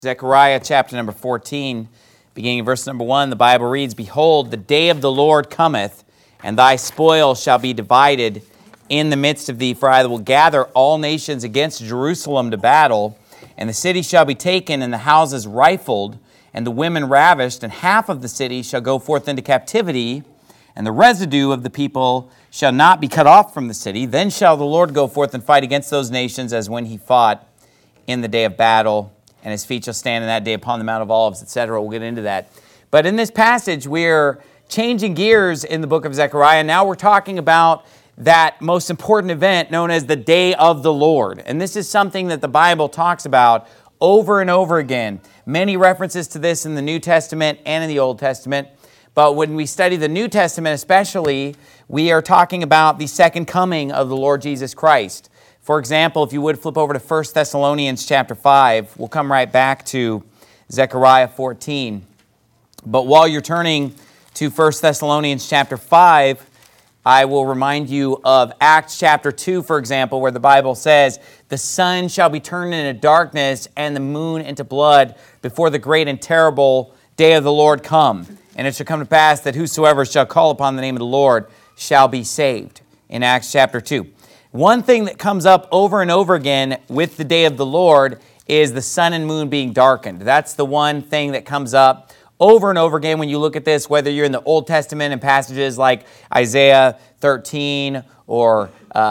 Zechariah chapter number 14, beginning in verse number 1, the Bible reads, "Behold, the day of the Lord cometh, and thy spoil shall be divided in the midst of thee, for I will gather all nations against Jerusalem to battle, and the city shall be taken, and the houses rifled, and the women ravished, and half of the city shall go forth into captivity, and the residue of the people shall not be cut off from the city. Then shall the Lord go forth and fight against those nations as when he fought in the day of battle, and his feet shall stand in that day upon the Mount of Olives," etc. We'll get into that. But in this passage, we're changing gears in the book of Zechariah. Now we're talking about that most important event known as the Day of the Lord. And this is something that the Bible talks about over and over again. Many references to this in the New Testament and in the Old Testament. But when we study the New Testament especially, we are talking about the second coming of the Lord Jesus Christ. For example, if you would flip over to 1 Thessalonians chapter 5, we'll come right back to Zechariah 14. But while you're turning to 1 Thessalonians chapter 5, I will remind you of Acts chapter 2, for example, where the Bible says, "The sun shall be turned into darkness and the moon into blood before the great and terrible day of the Lord come. And it shall come to pass that whosoever shall call upon the name of the Lord shall be saved." In Acts chapter 2. One thing that comes up over and over again with the day of the Lord is the sun and moon being darkened. That's the one thing that comes up over and over again when you look at this, whether you're in the Old Testament and passages like Isaiah 13 or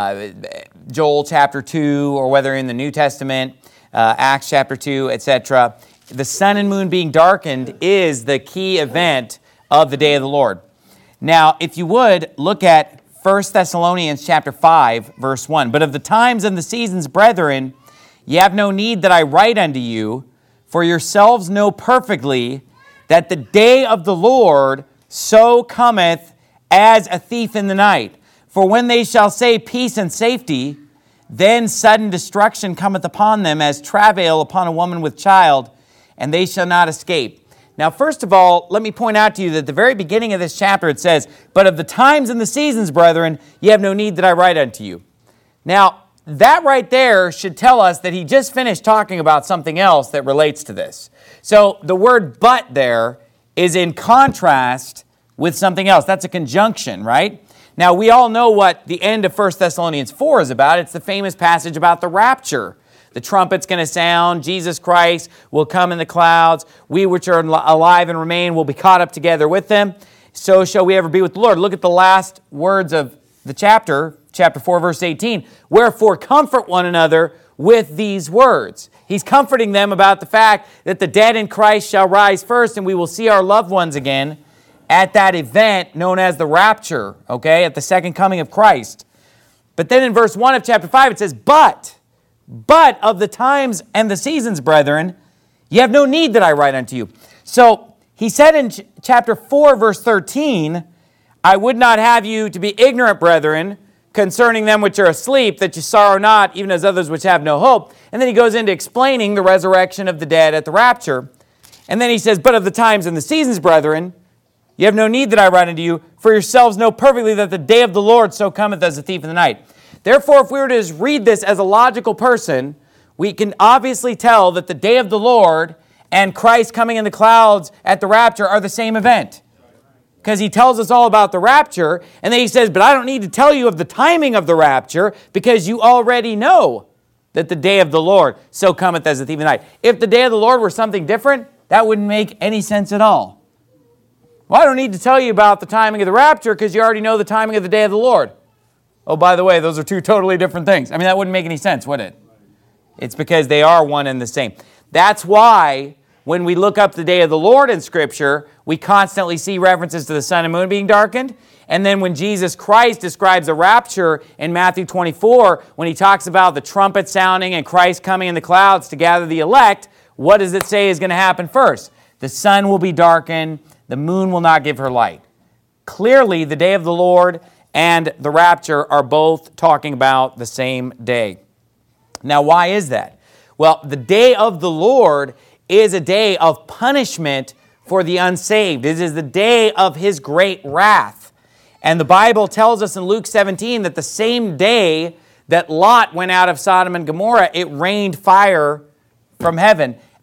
Joel chapter 2, or whether in the New Testament, Acts chapter 2, etc. The sun and moon being darkened is the key event of the day of the Lord. Now, if you would, look at 1 Thessalonians chapter 5, verse 1. "But of the times and the seasons, brethren, ye have no need that I write unto you, for yourselves know perfectly that the day of the Lord so cometh as a thief in the night. For when they shall say peace and safety, then sudden destruction cometh upon them as travail upon a woman with child, and they shall not escape." Now, first of all, let me point out to you that at the very beginning of this chapter it says, "But of the times and the seasons, brethren, ye have no need that I write unto you." Now, that right there should tell us that he just finished talking about something else that relates to this. So the word "but" there is in contrast with something else. That's a conjunction, right? Now, we all know what the end of 1 Thessalonians 4 is about. It's the famous passage about the rapture. The trumpet's going to sound. Jesus Christ will come in the clouds. We which are alive and remain will be caught up together with them. So shall we ever be with the Lord. Look at the last words of the chapter 4, verse 18. "Wherefore comfort one another with these words." He's comforting them about the fact that the dead in Christ shall rise first, and we will see our loved ones again at that event known as the rapture, okay, at the second coming of Christ. But then in verse 1 of chapter 5 it says, But of the times and the seasons, brethren, ye have no need that I write unto you." So he said in chapter 4, verse 13, "I would not have you to be ignorant, brethren, concerning them which are asleep, that ye sorrow not, even as others which have no hope." And then he goes into explaining the resurrection of the dead at the rapture. And then he says, "But of the times and the seasons, brethren, ye have no need that I write unto you, for yourselves know perfectly that the day of the Lord so cometh as a thief in the night." Therefore, if we were to just read this as a logical person, we can obviously tell that the day of the Lord and Christ coming in the clouds at the rapture are the same event. Because he tells us all about the rapture, and then he says, "But I don't need to tell you of the timing of the rapture, because you already know that the day of the Lord so cometh as a thief in the night." If the day of the Lord were something different, that wouldn't make any sense at all. Well, I don't need to tell you about the timing of the rapture, because you already know the timing of the day of the Lord. Oh, by the way, those are two totally different things. I mean, that wouldn't make any sense, would it? It's because they are one and the same. That's why when we look up the day of the Lord in Scripture, we constantly see references to the sun and moon being darkened. And then when Jesus Christ describes a rapture in Matthew 24, when he talks about the trumpet sounding and Christ coming in the clouds to gather the elect, what does it say is going to happen first? The sun will be darkened, the moon will not give her light. Clearly, the day of the Lord and the rapture are both talking about the same day. Now, why is that? Well, the day of the Lord is a day of punishment for the unsaved. It is the day of his great wrath. And the Bible tells us in Luke 17 that the same day that Lot went out of Sodom and Gomorrah, it rained fire from heaven.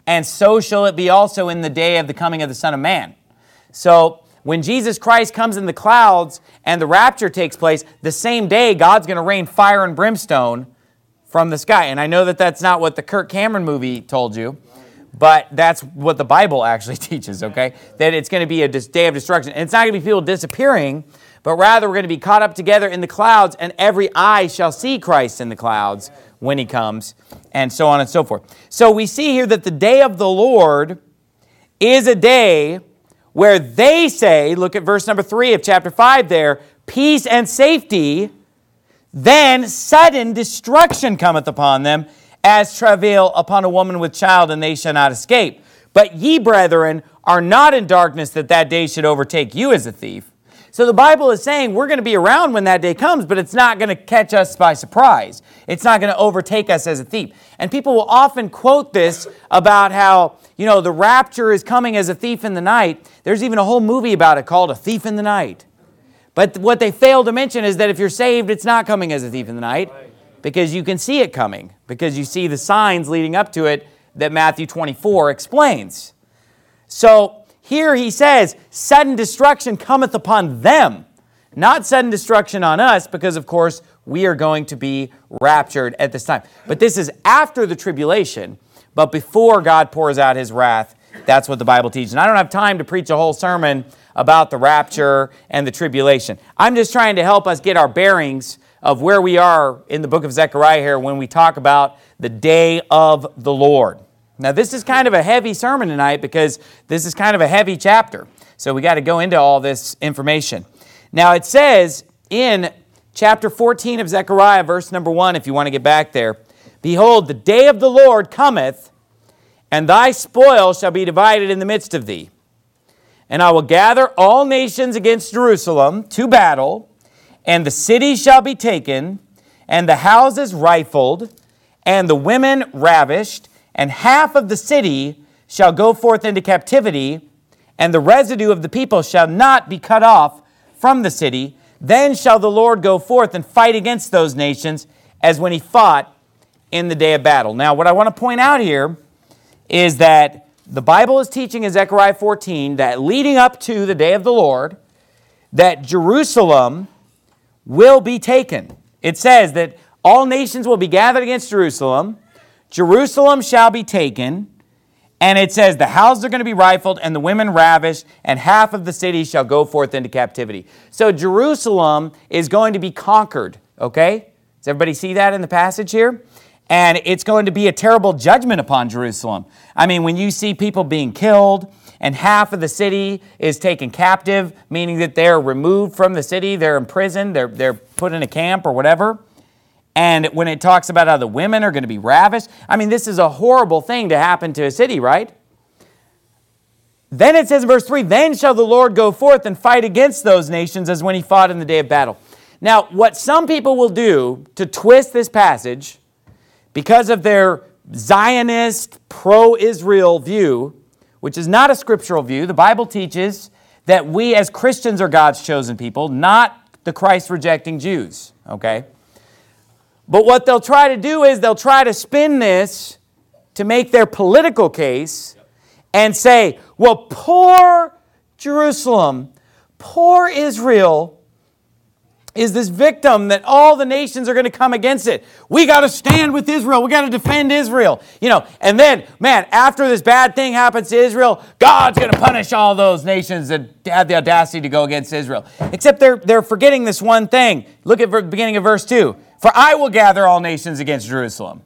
and so shall it be also in the day of the coming of the Son of Man. So when Jesus Christ comes in the clouds and the rapture takes place, the same day God's going to rain fire and brimstone from the sky. And I know that that's not what the Kirk Cameron movie told you, but that's what the Bible actually teaches, okay? That it's going to be a day of destruction. And it's not going to be people disappearing, but rather we're going to be caught up together in the clouds, and every eye shall see Christ in the clouds when he comes, and so on and so forth. So we see here that the day of the Lord is a day where they say, look at verse number 3 of chapter 5 there, peace and safety, then sudden destruction cometh upon them, as travail upon a woman with child, and they shall not escape. But ye, brethren, are not in darkness, that that day should overtake you as a thief. So the Bible is saying we're going to be around when that day comes, but it's not going to catch us by surprise. It's not going to overtake us as a thief. And people will often quote this about how, the rapture is coming as a thief in the night. There's even a whole movie about it called A Thief in the Night. But what they fail to mention is that if you're saved, it's not coming as a thief in the night, because you can see it coming, because you see the signs leading up to it that Matthew 24 explains. So here he says, sudden destruction cometh upon them, not sudden destruction on us, because of course we are going to be raptured at this time. But this is after the tribulation, but before God pours out his wrath. That's what the Bible teaches. And I don't have time to preach a whole sermon about the rapture and the tribulation. I'm just trying to help us get our bearings of where we are in the book of Zechariah here when we talk about the day of the Lord. Now, this is kind of a heavy sermon tonight because this is kind of a heavy chapter. So we got to go into all this information. Now, it says in chapter 14 of Zechariah, verse number 1, if you want to get back there, behold, the day of the Lord cometh, and thy spoil shall be divided in the midst of thee. And I will gather all nations against Jerusalem to battle, and the city shall be taken, and the houses rifled, and the women ravished, and half of the city shall go forth into captivity, and the residue of the people shall not be cut off from the city. Then shall the Lord go forth and fight against those nations, as when he fought in the day of battle. Now, what I want to point out here is that the Bible is teaching in Zechariah 14 that leading up to the day of the Lord, that Jerusalem will be taken. It says that all nations will be gathered against Jerusalem. Jerusalem shall be taken. And it says the houses are going to be rifled and the women ravished, and half of the city shall go forth into captivity. So Jerusalem is going to be conquered, okay? Does everybody see that in the passage here? And it's going to be a terrible judgment upon Jerusalem. I mean, when you see people being killed and half of the city is taken captive, meaning that they're removed from the city, they're imprisoned, they're put in a camp or whatever. And when it talks about how the women are going to be ravished, I mean, this is a horrible thing to happen to a city, right? Then it says in verse 3, then shall the Lord go forth and fight against those nations as when he fought in the day of battle. Now, what some people will do to twist this passage, because of their Zionist, pro-Israel view, which is not a scriptural view, the Bible teaches that we as Christians are God's chosen people, not the Christ-rejecting Jews, okay? But what they'll try to do is they'll try to spin this to make their political case and say, well, poor Jerusalem, poor Israel is this victim that all the nations are going to come against it. We got to stand with Israel. We got to defend Israel. And then, man, after this bad thing happens to Israel, God's going to punish all those nations that had the audacity to go against Israel. Except they're forgetting this one thing. Look at the beginning of verse 2. For I will gather all nations against Jerusalem.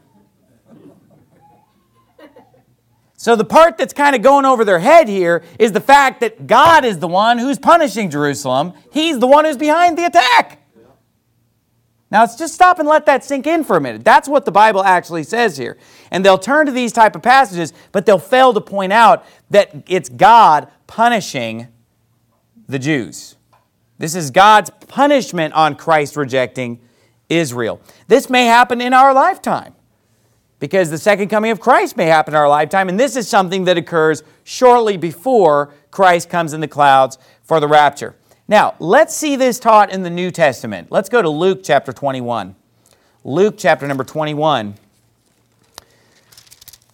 So the part that's kind of going over their head here is the fact that God is the one who's punishing Jerusalem. He's the one who's behind the attack. Now, let's just stop and let that sink in for a minute. That's what the Bible actually says here. And they'll turn to these type of passages, but they'll fail to point out that it's God punishing the Jews. This is God's punishment on Christ rejecting Israel. This may happen in our lifetime, because the second coming of Christ may happen in our lifetime, and this is something that occurs shortly before Christ comes in the clouds for the rapture. Now, let's see this taught in the New Testament. Let's go to Luke chapter 21. Luke chapter number 21.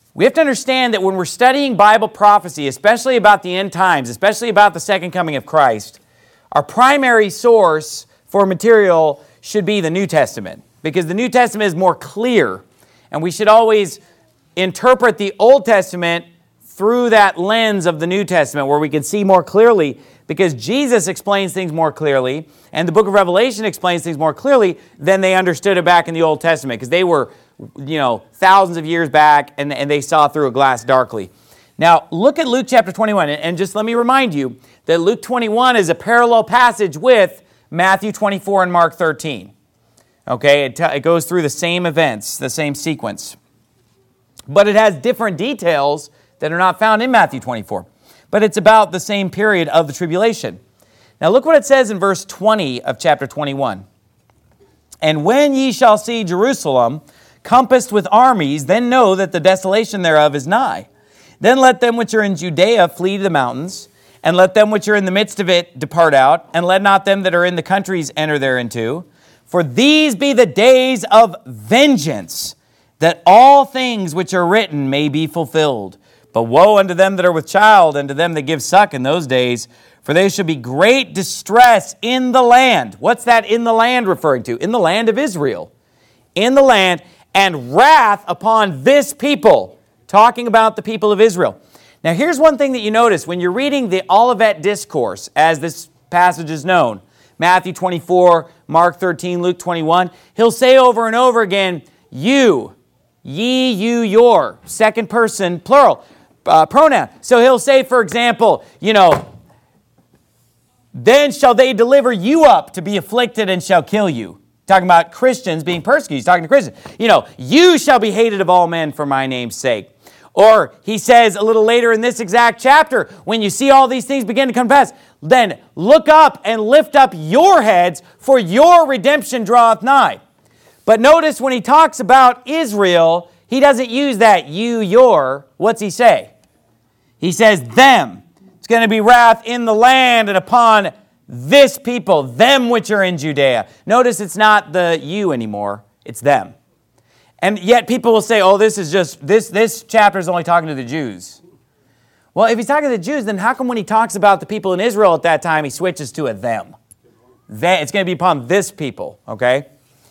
We have to understand that when we're studying Bible prophecy, especially about the end times, especially about the second coming of Christ, our primary source for material should be the New Testament, because the New Testament is more clear, and we should always interpret the Old Testament through that lens of the New Testament where we can see more clearly, because Jesus explains things more clearly, and the book of Revelation explains things more clearly than they understood it back in the Old Testament, because they were, thousands of years back, and they saw through a glass darkly. Now, look at Luke chapter 21, and just let me remind you that Luke 21 is a parallel passage with Matthew 24 and Mark 13. Okay, it goes through the same events, the same sequence. But it has different details that are not found in Matthew 24. But it's about the same period of the tribulation. Now look what it says in verse 20 of chapter 21. And when ye shall see Jerusalem compassed with armies, then know that the desolation thereof is nigh. Then let them which are in Judea flee to the mountains, and let them which are in the midst of it depart out, and let not them that are in the countries enter thereinto. For these be the days of vengeance, that all things which are written may be fulfilled. But woe unto them that are with child, and to them that give suck in those days, for there shall be great distress in the land. What's that in the land referring to? In the land of Israel. In the land, and wrath upon this people. Talking about the people of Israel. Now here's one thing that you notice when you're reading the Olivet Discourse, as this passage is known. Matthew 24, Mark 13, Luke 21. He'll say over and over again, you, ye, you, your. Second person, plural, pronoun. So he'll say, for example, then shall they deliver you up to be afflicted and shall kill you. Talking about Christians being persecuted. He's talking to Christians. You shall be hated of all men for my name's sake. Or he says a little later in this exact chapter, when you see all these things begin to come to pass, then look up and lift up your heads, for your redemption draweth nigh. But notice when he talks about Israel, he doesn't use that you, your. What's he say? He says them. It's going to be wrath in the land and upon this people, them which are in Judea. Notice it's not the you anymore, it's them. And yet people will say, this is just, this chapter is only talking to the Jews. Well, if he's talking to the Jews, then how come when he talks about the people in Israel at that time, he switches to a them? It's going to be upon this people, okay?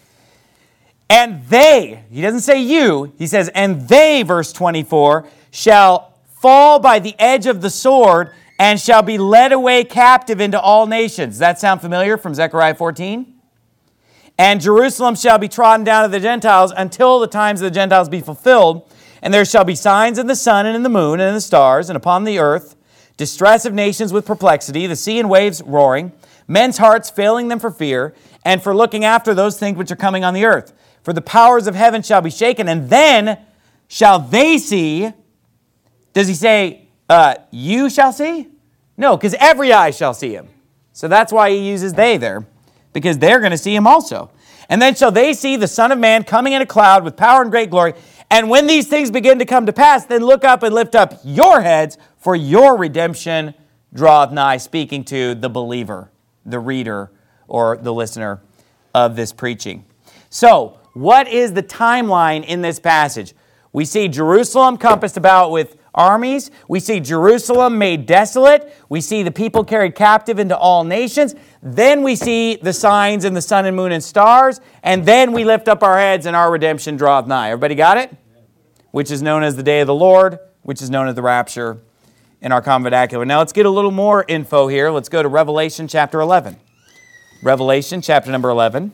And they, he doesn't say you, he says, and they, verse 24, shall fall by the edge of the sword and shall be led away captive into all nations. Does that sound familiar from Zechariah 14? And Jerusalem shall be trodden down of the Gentiles until the times of the Gentiles be fulfilled. And there shall be signs in the sun and in the moon and in the stars and upon the earth, distress of nations with perplexity, the sea and waves roaring, men's hearts failing them for fear, and for looking after those things which are coming on the earth. For the powers of heaven shall be shaken, and then shall they see. Does he say, you shall see? No, because every eye shall see him. So that's why he uses they there, because they're going to see him also. And then shall they see the Son of Man coming in a cloud with power and great glory. And when these things begin to come to pass, then look up and lift up your heads, for your redemption draweth nigh, speaking to the believer, the reader, or the listener of this preaching. So, what is the timeline in this passage? We see Jerusalem compassed about with armies. We see Jerusalem made desolate. We see the people carried captive into all nations. Then we see the signs in the sun and moon and stars. And then we lift up our heads and our redemption draweth nigh. Everybody got it? Which is known as the day of the Lord, which is known as the rapture in our common vernacular. Now let's get a little more info here. Let's go to Revelation chapter 11. Revelation chapter number 11.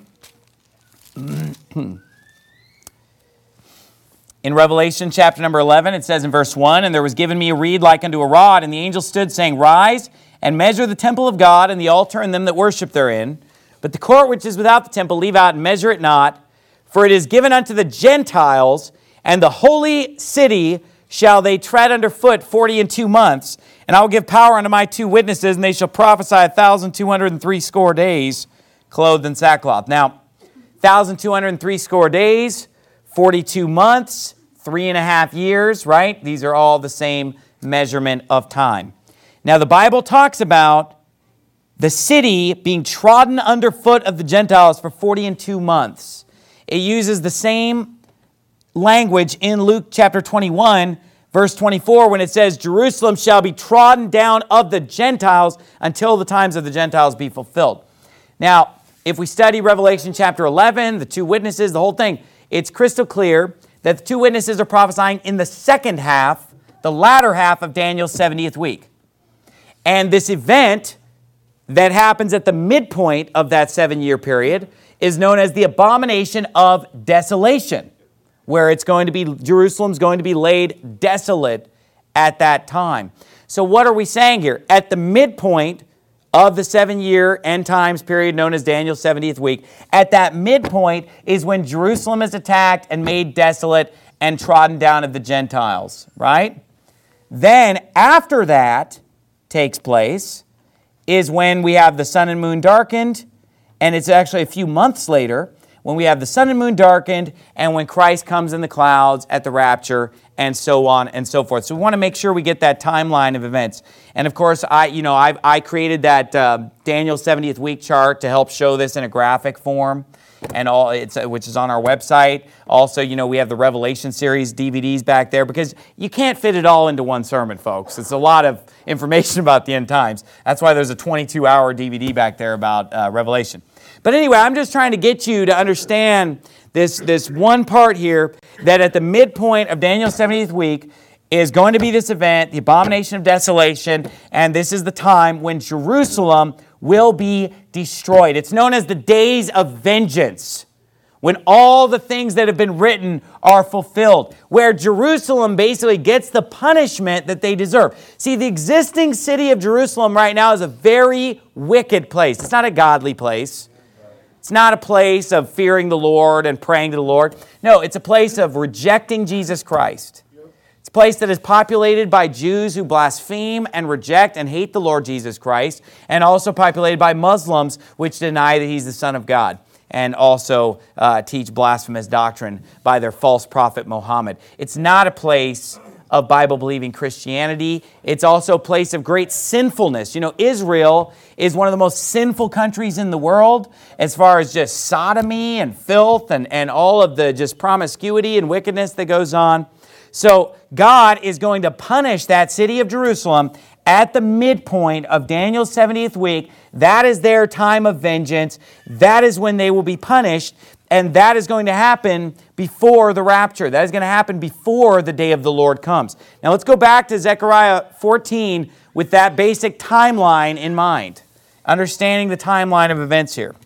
In Revelation chapter number 11, it says in verse 1, And there was given me a reed like unto a rod, and the angel stood, saying, Rise, and measure the temple of God, and the altar, and them that worship therein. But the court which is without the temple leave out, and measure it not. For it is given unto the Gentiles, and the holy city shall they tread under foot 42 months. And I will give power unto my 2 witnesses, and they shall prophesy 1,260 days, clothed in sackcloth. Now, 1,260 days, 42 months, 3.5 years, right? These are all the same measurement of time. Now, the Bible talks about the city being trodden underfoot of the Gentiles for 42 months. It uses the same language in Luke chapter 21, verse 24, when it says, Jerusalem shall be trodden down of the Gentiles until the times of the Gentiles be fulfilled. Now, if we study Revelation chapter 11, the two witnesses, the whole thing, it's crystal clear that the two witnesses are prophesying in the second half, the latter half of Daniel's 70th week. And this event that happens at the midpoint of that 7-year period is known as the abomination of desolation, where it's going to be, Jerusalem's going to be laid desolate at that time. So what are we saying here? At the midpoint of the 7-year end times period known as Daniel's 70th week, at that midpoint is when Jerusalem is attacked and made desolate and trodden down of the Gentiles, right? Then after that takes place is when we have the sun and moon darkened, and it's actually a few months later when we have the sun and moon darkened and when Christ comes in the clouds at the rapture and so on and so forth. So we want to make sure we get that timeline of events. And of course, I created that Daniel 70th week chart to help show this in a graphic form, and which is on our website. Also, we have the Revelation series DVDs back there because you can't fit it all into one sermon, folks. It's a lot of information about the end times. That's why there's a 22-hour DVD back there about Revelation. But anyway, I'm just trying to get you to understand this one part here, that at the midpoint of Daniel's 70th week is going to be this event, the abomination of desolation, and this is the time when Jerusalem will be destroyed. It's known as the days of vengeance, when all the things that have been written are fulfilled, where Jerusalem basically gets the punishment that they deserve. See, the existing city of Jerusalem right now is a very wicked place. It's not a godly place. It's not a place of fearing the Lord and praying to the Lord. No, it's a place of rejecting Jesus Christ. It's a place that is populated by Jews who blaspheme and reject and hate the Lord Jesus Christ, and also populated by Muslims which deny that He's the Son of God, and also teach blasphemous doctrine by their false prophet Muhammad. It's not a place of Bible-believing Christianity. It's also a place of great sinfulness. Israel is one of the most sinful countries in the world as far as just sodomy and filth and all of the just promiscuity and wickedness that goes on. So God is going to punish that city of Jerusalem at the midpoint of Daniel's 70th week. That is their time of vengeance. That is when they will be punished. And that is going to happen before the rapture. That is going to happen before the day of the Lord comes. Now let's go back to Zechariah 14 with that basic timeline in mind. Understanding the timeline of events here.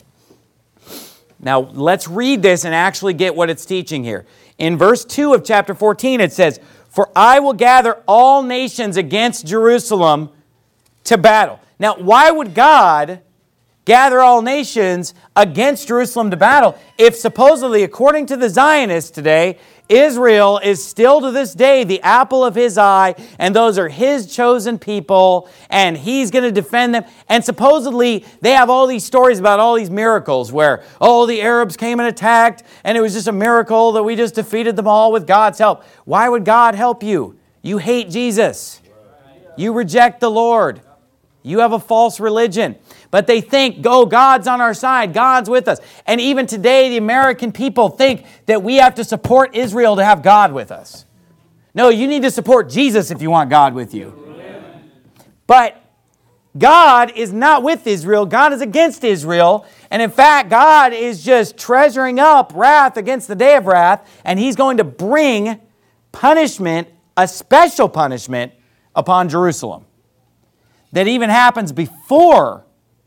Now let's read this and actually get what it's teaching here. In verse 2 of chapter 14 it says, "For I will gather all nations against Jerusalem to battle." Now why would God gather all nations against Jerusalem to battle if supposedly, according to the Zionists today, Israel is still to this day the apple of His eye, and those are His chosen people, and He's going to defend them. And supposedly they have all these stories about all these miracles where, the Arabs came and attacked, and it was just a miracle that we just defeated them all with God's help. Why would God help you? You hate Jesus. You reject the Lord. You have a false religion. But they think, God's on our side. God's with us. And even today, the American people think that we have to support Israel to have God with us. No, you need to support Jesus if you want God with you. Amen. But God is not with Israel. God is against Israel. And in fact, God is just treasuring up wrath against the day of wrath. And He's going to bring punishment, a special punishment, upon Jerusalem. That even happens before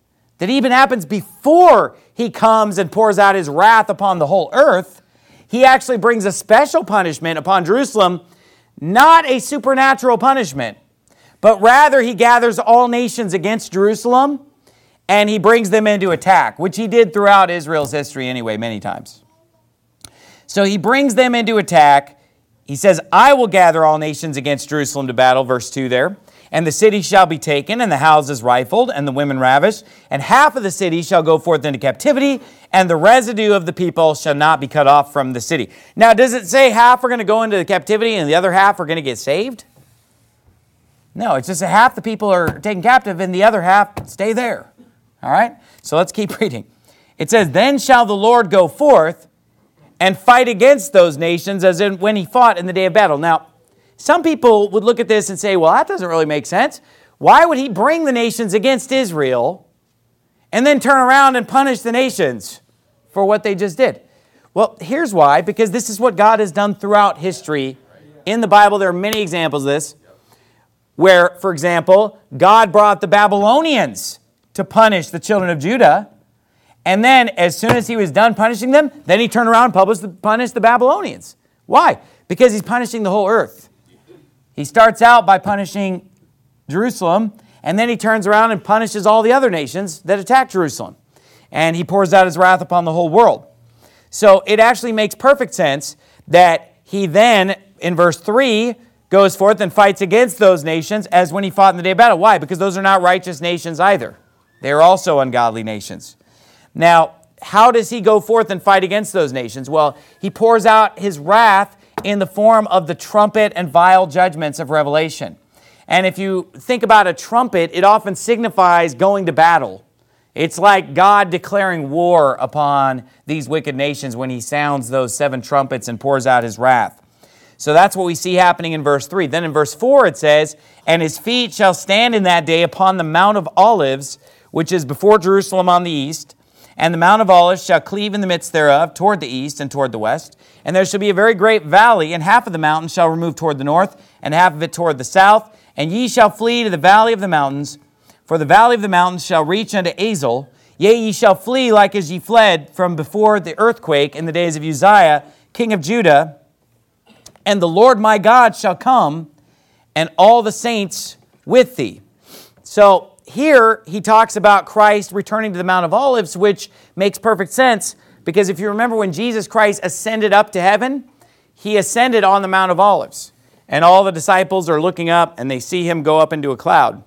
He comes and pours out His wrath upon the whole earth. He actually brings a special punishment upon Jerusalem, not a supernatural punishment, but rather He gathers all nations against Jerusalem and He brings them into attack, which He did throughout Israel's history anyway, many times. So He brings them into attack. He says, "I will gather all nations against Jerusalem to battle," verse 2 there. "And the city shall be taken, and the houses rifled, and the women ravished, and half of the city shall go forth into captivity, and the residue of the people shall not be cut off from the city." Now, does it say half are going to go into captivity and the other half are going to get saved? No, it's just that half the people are taken captive and the other half stay there. All right? So let's keep reading. It says, "Then shall the Lord go forth and fight against those nations as in when he fought in the day of battle. Now, some people would look at this and say, well, that doesn't really make sense. Why would he bring the nations against Israel and then turn around and punish the nations for what they just did? Well, here's why. Because this is what God has done throughout history. In the Bible, there are many examples of this, where, for example, God brought the Babylonians to punish the children of Judah. And then, as soon as he was done punishing them, then he turned around and punished the Babylonians. Why? Because he's punishing the whole earth. He starts out by punishing Jerusalem, and then he turns around and punishes all the other nations that attack Jerusalem. And he pours out his wrath upon the whole world. So it actually makes perfect sense that he then, in verse 3, goes forth and fights against those nations as when he fought in the day of battle. Why? Because those are not righteous nations either. They are also ungodly nations. Now, how does he go forth and fight against those nations? Well, he pours out his wrath in the form of the trumpet and vial judgments of Revelation. And if you think about a trumpet, it often signifies going to battle. It's like God declaring war upon these wicked nations when he sounds those 7 trumpets and pours out his wrath. So that's what we see happening in verse 3. Then in verse 4 it says, "And his feet shall stand in that day upon the Mount of Olives, which is before Jerusalem on the east. And the Mount of Olives shall cleave in the midst thereof, toward the east and toward the west. And there shall be a very great valley, and half of the mountain shall remove toward the north, and half of it toward the south. And ye shall flee to the valley of the mountains, for the valley of the mountains shall reach unto Azel. Yea, ye shall flee like as ye fled from before the earthquake in the days of Uzziah, king of Judah. And the Lord my God shall come, and all the saints with thee." So here he talks about Christ returning to the Mount of Olives, which makes perfect sense, because if you remember when Jesus Christ ascended up to heaven, he ascended on the Mount of Olives. And all the disciples are looking up, and they see him go up into a cloud.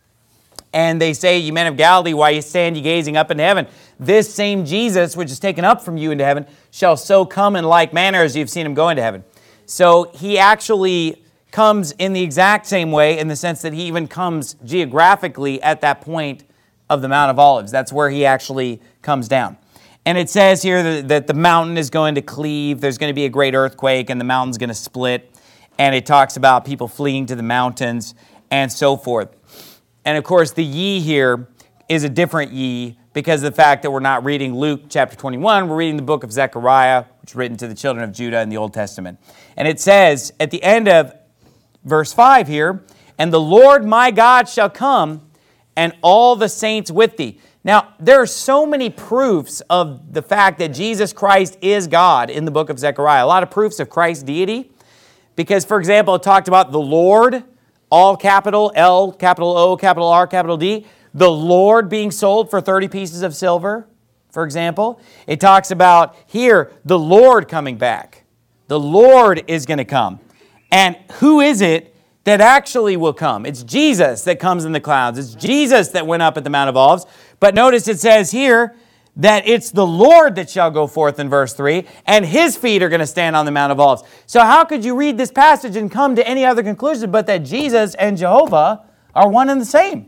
And they say, "Ye men of Galilee, why stand ye gazing up into heaven? This same Jesus, which is taken up from you into heaven, shall so come in like manner as you've seen him go into heaven." So he actually comes in the exact same way, in the sense that he even comes geographically at that point of the Mount of Olives. That's where he actually comes down. And it says here that the mountain is going to cleave. There's going to be a great earthquake, and the mountain's going to split. And it talks about people fleeing to the mountains and so forth. And of course, the ye here is a different ye because of the fact that we're not reading Luke chapter 21. We're reading the book of Zechariah, which is written to the children of Judah in the Old Testament. And it says at the end of verse 5 here, "And the Lord my God shall come, and all the saints with thee." Now, there are so many proofs of the fact that Jesus Christ is God in the book of Zechariah. A lot of proofs of Christ's deity. Because, for example, it talked about the Lord, all capital L, capital O, capital R, capital D. The Lord being sold for 30 pieces of silver, for example. It talks about here the Lord coming back. The Lord is going to come. And who is it that actually will come? It's Jesus that comes in the clouds. It's Jesus that went up at the Mount of Olives. But notice it says here that it's the Lord that shall go forth in verse 3, and his feet are going to stand on the Mount of Olives. So how could you read this passage and come to any other conclusion but that Jesus and Jehovah are one and the same?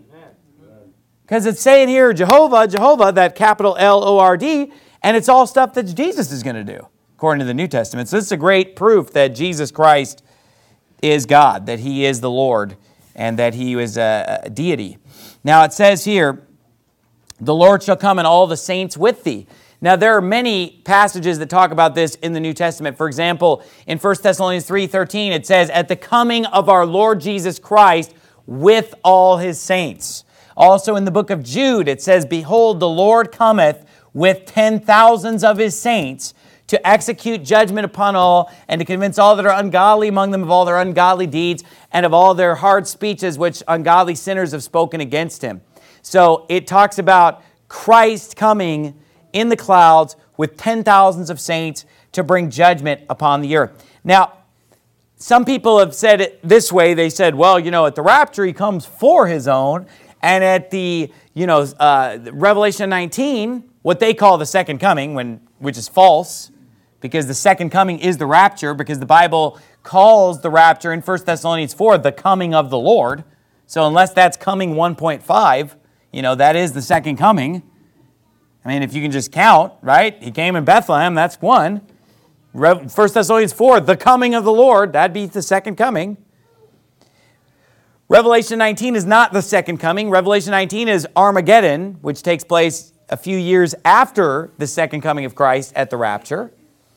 Because it's saying here, Jehovah, Jehovah, that capital L-O-R-D, and it's all stuff that Jesus is going to do, according to the New Testament. So this is a great proof that Jesus Christ is God, that he is the Lord, and that he is a deity. Now it says here, "The Lord shall come and all the saints with thee." Now there are many passages that talk about this in the New Testament. For example, in 1 Thessalonians 3:13, it says, "At the coming of our Lord Jesus Christ with all his saints." Also in the book of Jude, it says, "Behold, the Lord cometh with 10,000s of his saints to execute judgment upon all, and to convince all that are ungodly among them of all their ungodly deeds, and of all their hard speeches which ungodly sinners have spoken against him." So it talks about Christ coming in the clouds with 10,000s of saints to bring judgment upon the earth. Now, some people have said it this way. They said, well, at the rapture, he comes for his own. And at the, Revelation 19, what they call the second coming, which is false, because the second coming is the rapture, because the Bible calls the rapture in 1 Thessalonians 4 the coming of the Lord. So unless that's coming 1.5, that is the second coming. I mean, if you can just count, right? He came in Bethlehem, that's one. 1 Thessalonians 4, the coming of the Lord, that'd be the second coming. Revelation 19 is not the second coming. Revelation 19 is Armageddon, which takes place a few years after the second coming of Christ at the rapture.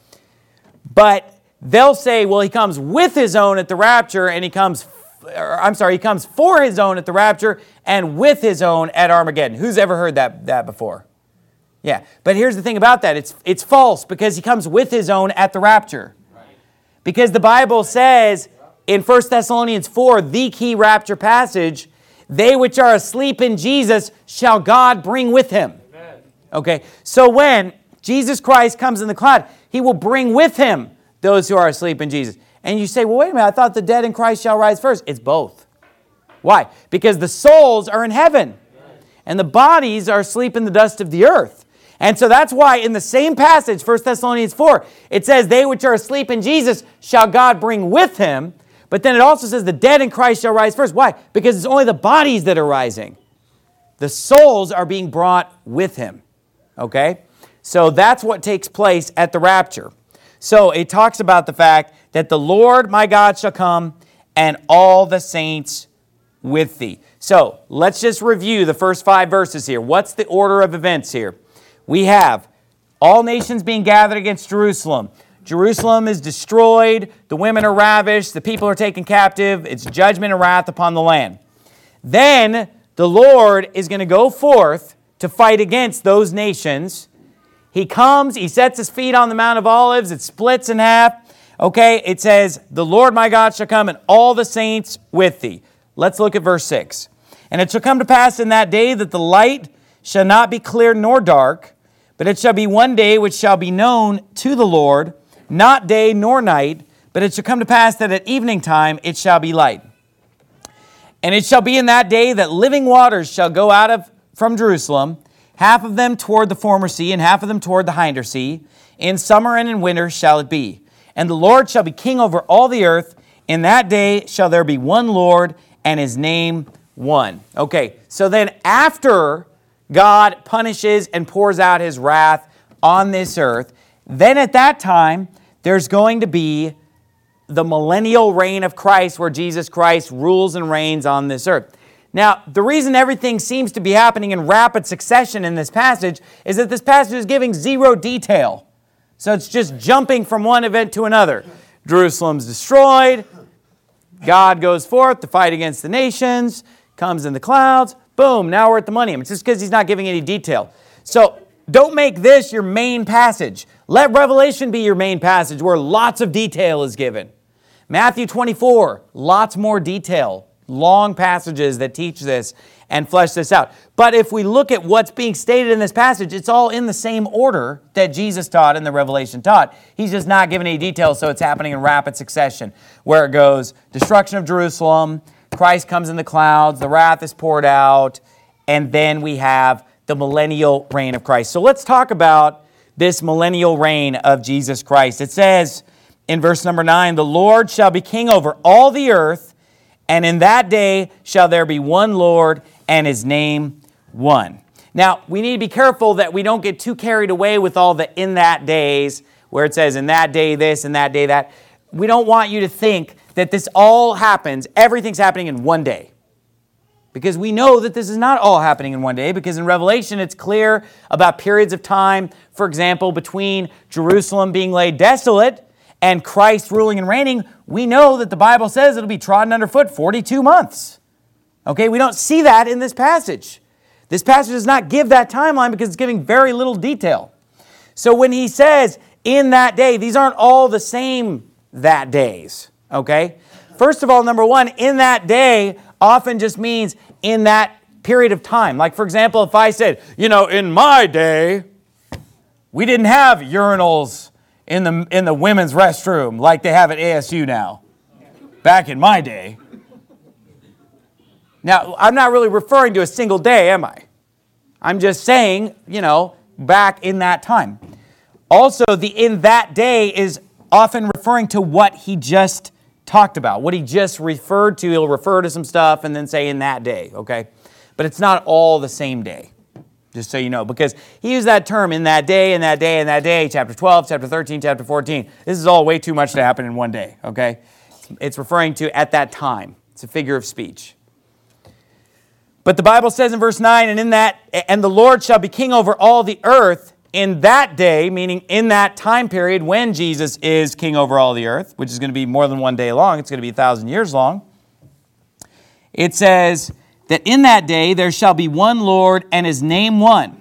But they'll say, well, he comes with his own at the rapture, and he comes for his own at the rapture and with his own at Armageddon. Who's ever heard that before? Yeah, but here's the thing about that. It's false because he comes with his own at the rapture. Because the Bible says in 1 Thessalonians 4, the key rapture passage, they which are asleep in Jesus shall God bring with him. Amen. Okay, so when Jesus Christ comes in the cloud, he will bring with him those who are asleep in Jesus. And you say, well, wait a minute, I thought the dead in Christ shall rise first. It's both. Why? Because the souls are in heaven, and the bodies are asleep in the dust of the earth. And so that's why in the same passage, 1 Thessalonians 4, it says, they which are asleep in Jesus shall God bring with him. But then it also says the dead in Christ shall rise first. Why? Because it's only the bodies that are rising. The souls are being brought with him. Okay? So that's what takes place at the rapture. So it talks about the fact that the Lord my God shall come and all the saints with thee. So let's just review the first 5 verses here. What's the order of events here? We have all nations being gathered against Jerusalem. Jerusalem is destroyed. The women are ravished. The people are taken captive. It's judgment and wrath upon the land. Then the Lord is going to go forth to fight against those nations. He comes, he sets his feet on the Mount of Olives. It splits in half. Okay, it says, the Lord my God shall come and all the saints with thee. Let's look at verse 6. And it shall come to pass in that day that the light shall not be clear nor dark, but it shall be one day which shall be known to the Lord, not day nor night, but it shall come to pass that at evening time it shall be light. And it shall be in that day that living waters shall go out from Jerusalem, half of them toward the former sea, and half of them toward the hinder sea. In summer and in winter shall it be. And the Lord shall be king over all the earth. In that day shall there be one Lord, and his name one. Okay, so then after God punishes and pours out his wrath on this earth, then at that time, there's going to be the millennial reign of Christ where Jesus Christ rules and reigns on this earth. Now, the reason everything seems to be happening in rapid succession in this passage is that this passage is giving zero detail. So it's just jumping from one event to another. Jerusalem's destroyed. God goes forth to fight against the nations, comes in the clouds. Boom, now we're at the millennium. It's just because he's not giving any detail. So don't make this your main passage. Let Revelation be your main passage where lots of detail is given. Matthew 24, lots more detail. Long passages that teach this and flesh this out. But if we look at what's being stated in this passage, it's all in the same order that Jesus taught and the Revelation taught. He's just not giving any details, so it's happening in rapid succession, where it goes, destruction of Jerusalem, Christ comes in the clouds, the wrath is poured out, and then we have the millennial reign of Christ. So let's talk about this millennial reign of Jesus Christ. It says in verse number 9, the Lord shall be king over all the earth, and in that day shall there be one Lord, and his name one. Now, we need to be careful that we don't get too carried away with all the in that days, where it says in that day this, in that day that. We don't want you to think that this all happens, everything's happening in one day. Because we know that this is not all happening in one day, because in Revelation it's clear about periods of time, for example, between Jerusalem being laid desolate and Christ ruling and reigning. We know that the Bible says it'll be trodden underfoot 42 months. Okay, we don't see that in this passage. This passage does not give that timeline because it's giving very little detail. So when he says, in that day, these aren't all the same that days, okay? First of all, number one, in that day often just means in that period of time. Like, for example, if I said, in my day, we didn't have urinals in the women's restroom like they have at ASU now. Back in my day. Now, I'm not really referring to a single day, am I? I'm just saying, back in that time. Also, the in that day is often referring to what he just talked about, what he just referred to. He'll refer to some stuff and then say in that day, okay? But it's not all the same day. just so you know, because he used that term in that day, in that day, in that day, chapter 12, chapter 13, chapter 14. This is all way too much to happen in one day, okay? It's referring to at that time. It's a figure of speech. But the Bible says in verse 9, and the Lord shall be king over all the earth in that day, meaning in that time period when Jesus is king over all the earth, which is going to be more than one day long. It's going to be 1,000 years long. It says that in that day there shall be one Lord and his name one.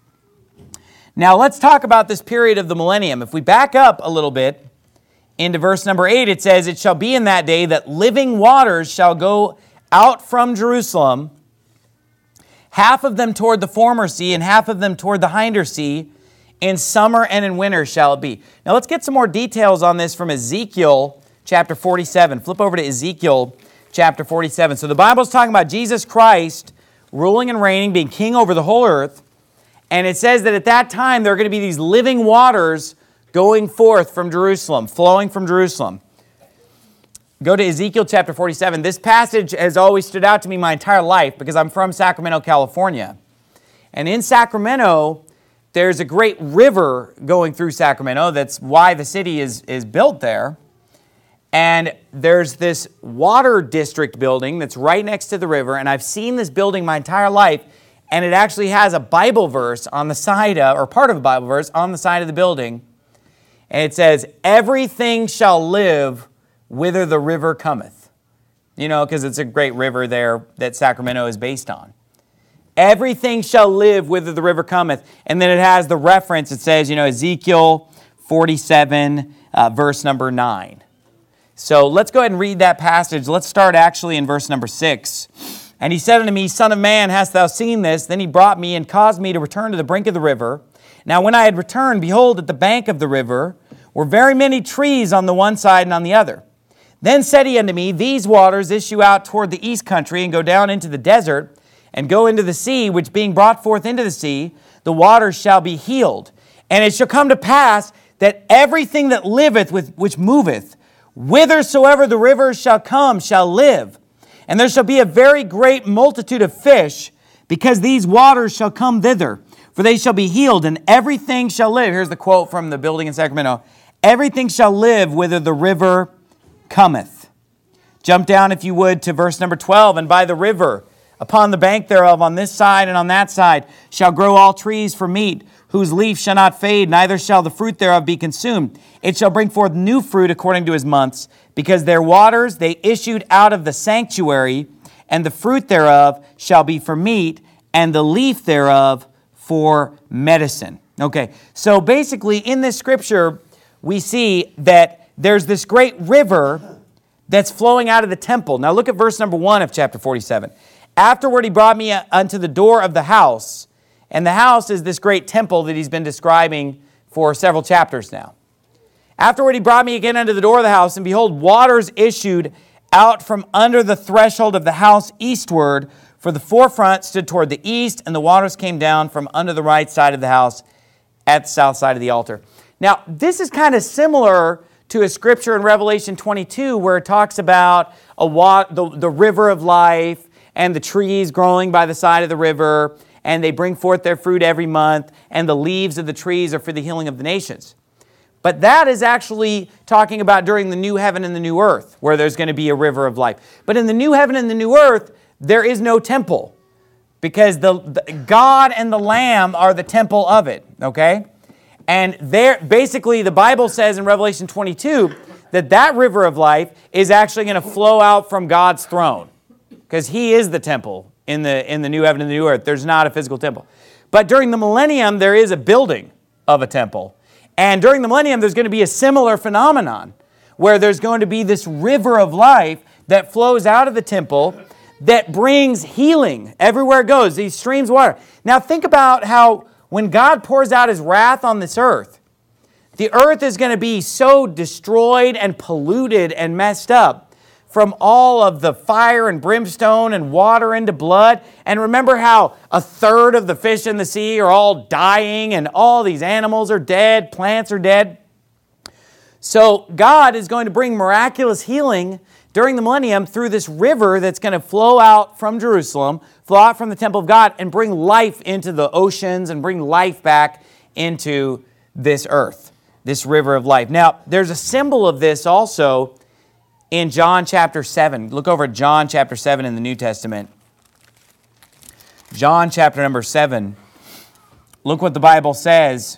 Now let's talk about this period of the millennium. If we back up a little bit into verse number 8, it says, it shall be in that day that living waters shall go out from Jerusalem, half of them toward the former sea and half of them toward the hinder sea. In summer and in winter shall it be. Now let's get some more details on this from Ezekiel chapter 47. Flip over to Ezekiel chapter 47. So the Bible's talking about Jesus Christ ruling and reigning, being king over the whole earth. And it says that at that time there are going to be these living waters going forth from Jerusalem, flowing from Jerusalem. Go to Ezekiel chapter 47. This passage has always stood out to me my entire life because I'm from Sacramento, California. And in Sacramento, there's a great river going through Sacramento. That's why the city is built there. And there's this water district building that's right next to the river. And I've seen this building my entire life. And it actually has a Bible verse on the side of, or part of a Bible verse on the side of the building. And it says, everything shall live whither the river cometh. You know, because it's a great river there that Sacramento is based on. Everything shall live whither the river cometh. And then it has the reference. It says, Ezekiel 47, verse number 9. So let's go ahead and read that passage. Let's start actually in verse number 6. And he said unto me, Son of man, hast thou seen this? Then he brought me and caused me to return to the brink of the river. Now when I had returned, behold, at the bank of the river were very many trees on the one side and on the other. Then said he unto me, These waters issue out toward the east country and go down into the desert, and go into the sea, which being brought forth into the sea, the waters shall be healed. And it shall come to pass that everything that liveth, which moveth, whithersoever the rivers shall come, shall live. And there shall be a very great multitude of fish, because these waters shall come thither. For they shall be healed, and everything shall live. Here's the quote from the building in Sacramento. Everything shall live whither the river cometh. Jump down, if you would, to verse number 12. And by the river, upon the bank thereof, on this side and on that side, shall grow all trees for meat, whose leaf shall not fade, neither shall the fruit thereof be consumed. It shall bring forth new fruit according to his months, because their waters they issued out of the sanctuary, and the fruit thereof shall be for meat, and the leaf thereof for medicine. Okay, so basically in this scripture, we see that there's this great river that's flowing out of the temple. Now look at verse number 1 of chapter 47. Afterward he brought me unto the door of the house, and the house is this great temple that he's been describing for several chapters now. Afterward he brought me again unto the door of the house, and behold, waters issued out from under the threshold of the house eastward, for the forefront stood toward the east, and the waters came down from under the right side of the house at the south side of the altar. Now, this is kind of similar to a scripture in Revelation 22 where it talks about the river of life, and the trees growing by the side of the river, and they bring forth their fruit every month, and the leaves of the trees are for the healing of the nations. But that is actually talking about during the new heaven and the new earth, where there's going to be a river of life. But in the new heaven and the new earth, there is no temple, because the God and the Lamb are the temple of it, okay? And there, basically, the Bible says in Revelation 22 that river of life is actually going to flow out from God's throne, because he is the temple in the new heaven and the new earth. There's not a physical temple. But during the millennium, there is a building of a temple. And during the millennium, there's going to be a similar phenomenon where there's going to be this river of life that flows out of the temple that brings healing everywhere it goes, these streams of water. Now think about how when God pours out his wrath on this earth, the earth is going to be so destroyed and polluted and messed up from all of the fire and brimstone and water into blood. And remember how a third of the fish in the sea are all dying and all these animals are dead, plants are dead. So God is going to bring miraculous healing during the millennium through this river that's going to flow out from Jerusalem, flow out from the temple of God, and bring life into the oceans and bring life back into this earth, this river of life. Now, there's a symbol of this also in John chapter 7. Look over at John chapter 7 in the New Testament. John chapter number 7. Look what the Bible says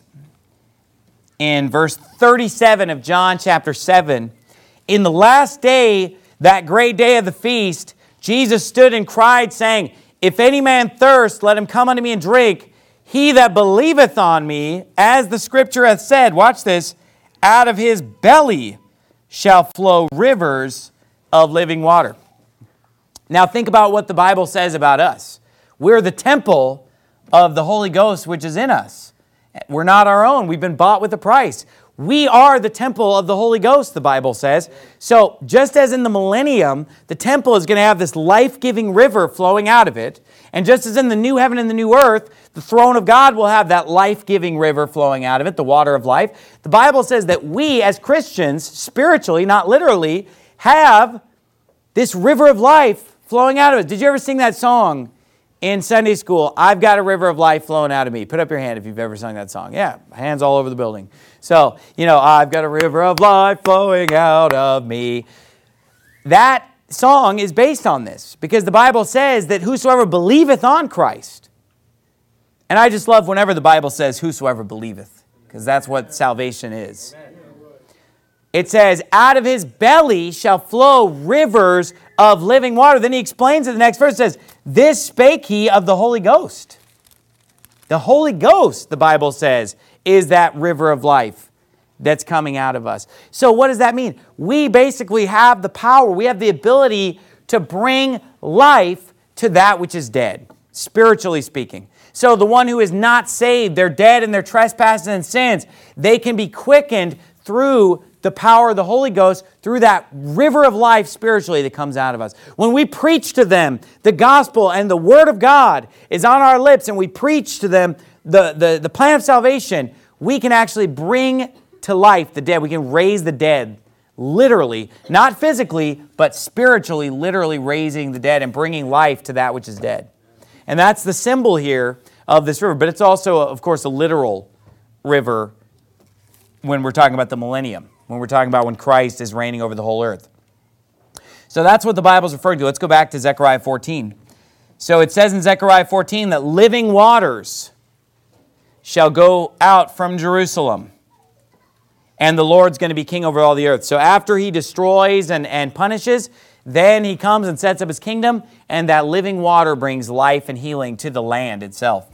in verse 37 of John chapter 7. In the last day, that great day of the feast, Jesus stood and cried, saying, If any man thirst, let him come unto me and drink. He that believeth on me, as the Scripture hath said, watch this, out of his belly shall flow rivers of living water. Now think about what the Bible says about us. We're the temple of the Holy Ghost which is in us. We're not our own. We've been bought with a price. We are the temple of the Holy Ghost, the Bible says. So just as in the millennium, the temple is going to have this life-giving river flowing out of it, and just as in the new heaven and the new earth, the throne of God will have that life-giving river flowing out of it, the water of life. The Bible says that we as Christians, spiritually, not literally, have this river of life flowing out of it. Did you ever sing that song in Sunday school, I've got a river of life flowing out of me? Put up your hand if you've ever sung that song. Yeah, hands all over the building. So, I've got a river of life flowing out of me. That song is based on this because the Bible says that whosoever believeth on Christ. And I just love whenever the Bible says whosoever believeth, because that's what salvation is. It says, out of his belly shall flow rivers of living water. Then he explains it. The next verse says, this spake he of the Holy Ghost. The Holy Ghost, the Bible says, is that river of life that's coming out of us. So what does that mean? We basically have the power. We have the ability to bring life to that which is dead, spiritually speaking. So the one who is not saved, they're dead in their trespasses and sins, they can be quickened through the power of the Holy Ghost, through that river of life spiritually that comes out of us. When we preach to them the gospel and the word of God is on our lips and we preach to them the plan of salvation, we can actually bring to life the dead. We can raise the dead, literally, not physically, but spiritually, literally raising the dead and bringing life to that which is dead. And that's the symbol here of this river. But it's also, of course, a literal river when we're talking about the millennium, when we're talking about when Christ is reigning over the whole earth. So that's what the Bible's referring to. Let's go back to Zechariah 14. So it says in Zechariah 14 that living waters shall go out from Jerusalem, and the Lord's going to be king over all the earth. So after he destroys and punishes, then he comes and sets up his kingdom, and that living water brings life and healing to the land itself.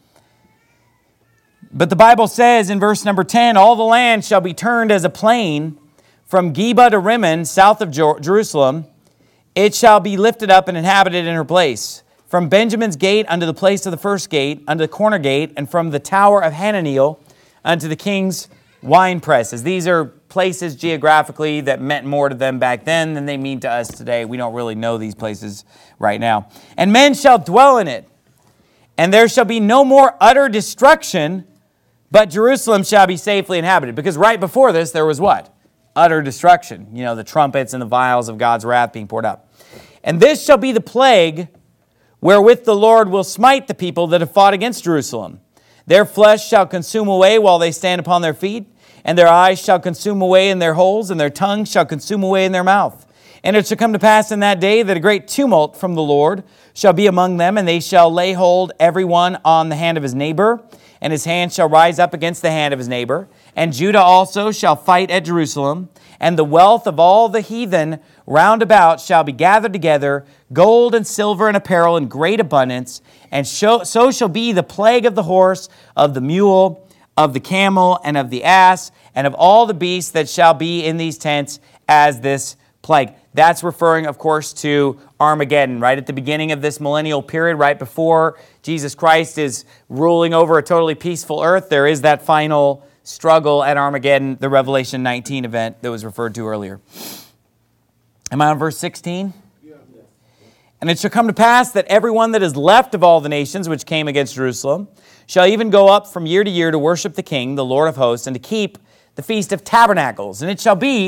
But the Bible says in verse number 10, all the land shall be turned as a plain from Geba to Rimmon, south of Jerusalem. It shall be lifted up and inhabited in her place. From Benjamin's gate unto the place of the first gate, unto the corner gate, and from the tower of Hananiel unto the king's wine presses. These are places geographically that meant more to them back then than they mean to us today. We don't really know these places right now. And men shall dwell in it, and there shall be no more utter destruction, but Jerusalem shall be safely inhabited. Because right before this, there was what? Utter destruction. The trumpets and the vials of God's wrath being poured out. And this shall be the plague wherewith the Lord will smite the people that have fought against Jerusalem. Their flesh shall consume away while they stand upon their feet, and their eyes shall consume away in their holes, and their tongues shall consume away in their mouth. And it shall come to pass in that day that a great tumult from the Lord shall be among them, and they shall lay hold every one on the hand of his neighbor, and his hand shall rise up against the hand of his neighbor. And Judah also shall fight at Jerusalem, and the wealth of all the heathen round about shall be gathered together, gold and silver and apparel in great abundance. And so shall be the plague of the horse, of the mule, of the camel, and of the ass, and of all the beasts that shall be in these tents as this plague. That's referring, of course, to Armageddon, right at the beginning of this millennial period, right before Jesus Christ is ruling over a totally peaceful earth. There is that final struggle at Armageddon, the Revelation 19 event that was referred to earlier. Am I on verse 16? Yeah. And it shall come to pass that everyone that is left of all the nations which came against Jerusalem shall even go up from year to year to worship the King, the Lord of hosts, and to keep the Feast of Tabernacles. And it shall be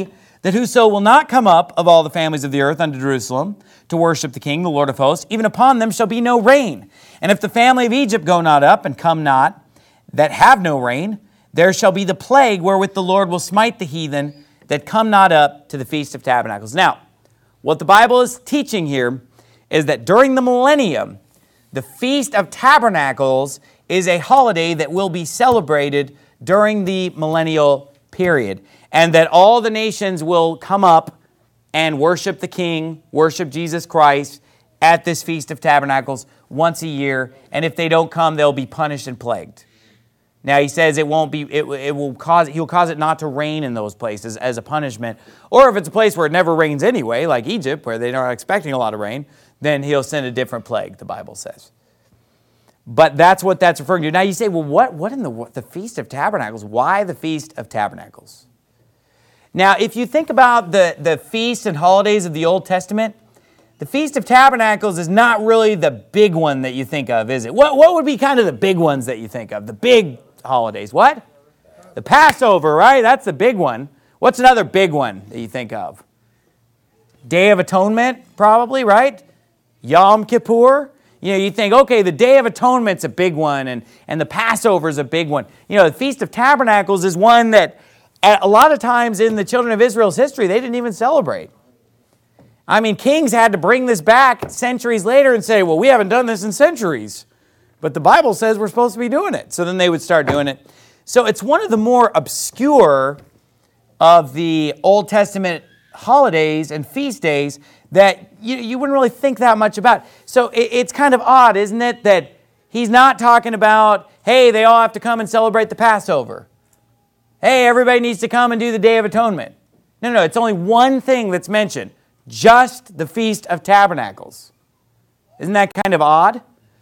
that whoso will not come up of all the families of the earth unto Jerusalem to worship the King, the Lord of hosts, even upon them shall be no rain. And if the family of Egypt go not up and come not, that have no rain, there shall be the plague wherewith the Lord will smite the heathen that come not up to the Feast of Tabernacles. Now, what the Bible is teaching here is that during the millennium, the Feast of Tabernacles is a holiday that will be celebrated during the millennial period, and that all the nations will come up and worship the King, worship Jesus Christ at this Feast of Tabernacles once a year, and if they don't come, they'll be punished and plagued. Now he says he'll cause it not to rain in those places as a punishment, or if it's a place where it never rains anyway, like Egypt, where they're not expecting a lot of rain, then he'll send a different plague, the Bible says. But that's what that's referring to. Now you say, well, what in the Feast of Tabernacles? Why the Feast of Tabernacles? Now, if you think about the feasts and holidays of the Old Testament, the Feast of Tabernacles is not really the big one that you think of, is it? What would be kind of the big ones that you think of? The big holidays. What? The Passover, right? That's the big one. What's another big one that you think of? Day of Atonement, probably, right? Yom Kippur. You think, okay, the Day of Atonement's a big one, and the Passover's a big one. The Feast of Tabernacles is one that a lot of times in the children of Israel's history, they didn't even celebrate. I mean, kings had to bring this back centuries later and say, well, we haven't done this in centuries, but the Bible says we're supposed to be doing it. So then they would start doing it. So it's one of the more obscure of the Old Testament holidays and feast days that you wouldn't really think that much about. So it's kind of odd, isn't it, that he's not talking about, hey, they all have to come and celebrate the Passover. Hey, everybody needs to come and do the Day of Atonement. No, it's only one thing that's mentioned, just the Feast of Tabernacles. Isn't that kind of odd?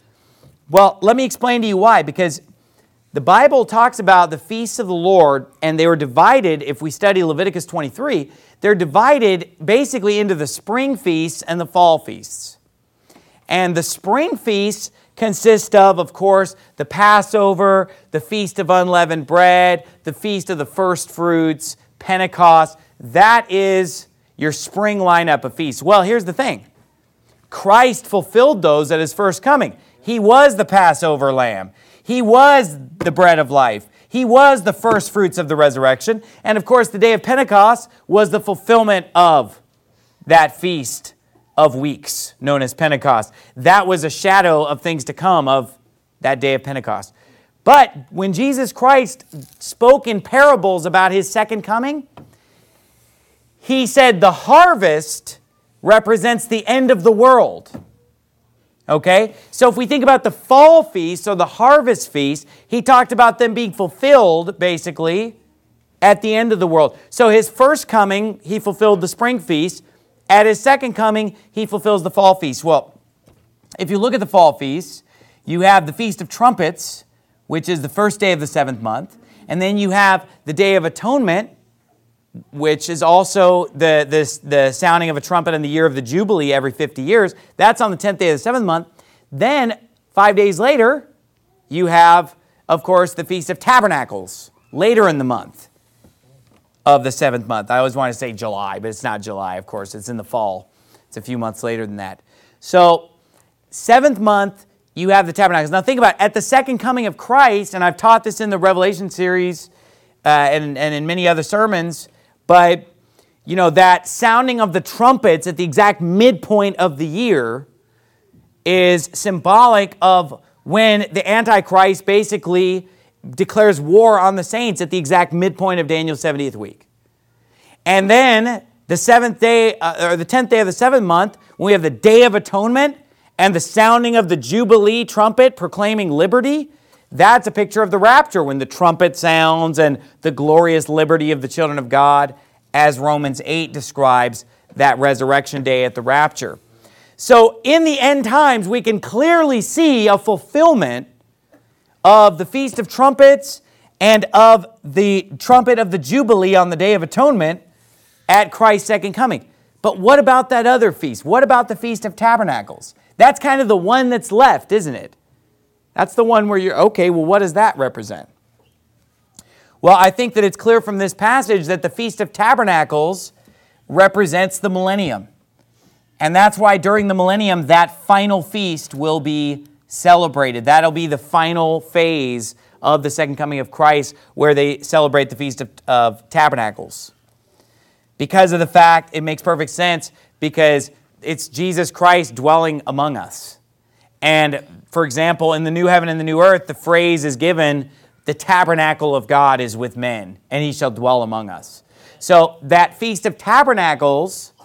Well, let me explain to you why, because the Bible talks about the feasts of the Lord, and they were divided, if we study Leviticus 23, they're divided basically into the spring feasts and the fall feasts. And the spring feasts consist of course, the Passover, the Feast of Unleavened Bread, the Feast of the First Fruits, Pentecost. That is your spring lineup of feasts. Well, here's the thing. Christ fulfilled those at His first coming. He was the Passover lamb. He was the bread of life. He was the first fruits of the resurrection. And of course, the day of Pentecost was the fulfillment of that feast of weeks known as Pentecost. That was a shadow of things to come of that day of Pentecost. But when Jesus Christ spoke in parables about His second coming, He said the harvest represents the end of the world. Okay? So if we think about the fall feast or the harvest feast, He talked about them being fulfilled, basically, at the end of the world. So His first coming, He fulfilled the spring feast. At His second coming, He fulfills the fall feast. Well, if you look at the fall feast, you have the Feast of Trumpets, which is the first day of the 7th month. And then you have the Day of Atonement, which is also the sounding of a trumpet in the year of the Jubilee every 50 years. That's on the 10th day of the 7th month. Then, 5 days later, you have, of course, the Feast of Tabernacles, later in the month of the 7th month. I always want to say July, but it's not July, of course. It's in the fall. It's a few months later than that. So, 7th month, you have the Tabernacles. Now think about it. At the second coming of Christ, and I've taught this in the Revelation series and in many other sermons, but, that sounding of the trumpets at the exact midpoint of the year is symbolic of when the Antichrist basically declares war on the saints at the exact midpoint of Daniel's 70th week. And then the 7th day, or the 10th day of the 7th month, when we have the Day of Atonement and the sounding of the Jubilee trumpet proclaiming liberty, that's a picture of the rapture when the trumpet sounds and the glorious liberty of the children of God, as Romans 8 describes that resurrection day at the rapture. So in the end times, we can clearly see a fulfillment of the Feast of Trumpets and of the trumpet of the Jubilee on the Day of Atonement at Christ's second coming. But what about that other feast? What about the Feast of Tabernacles? That's kind of the one that's left, isn't it? That's the one where you're, okay, well, what does that represent? Well, I think that it's clear from this passage that the Feast of Tabernacles represents the millennium. And that's why during the millennium, that final feast will be celebrated. That'll be the final phase of the second coming of Christ, where they celebrate the Feast of Tabernacles. Because of the fact, it makes perfect sense, because it's Jesus Christ dwelling among us. And, for example, in the new heaven and the new earth, the phrase is given, the tabernacle of God is with men, and he shall dwell among us. So that Feast of Tabernacles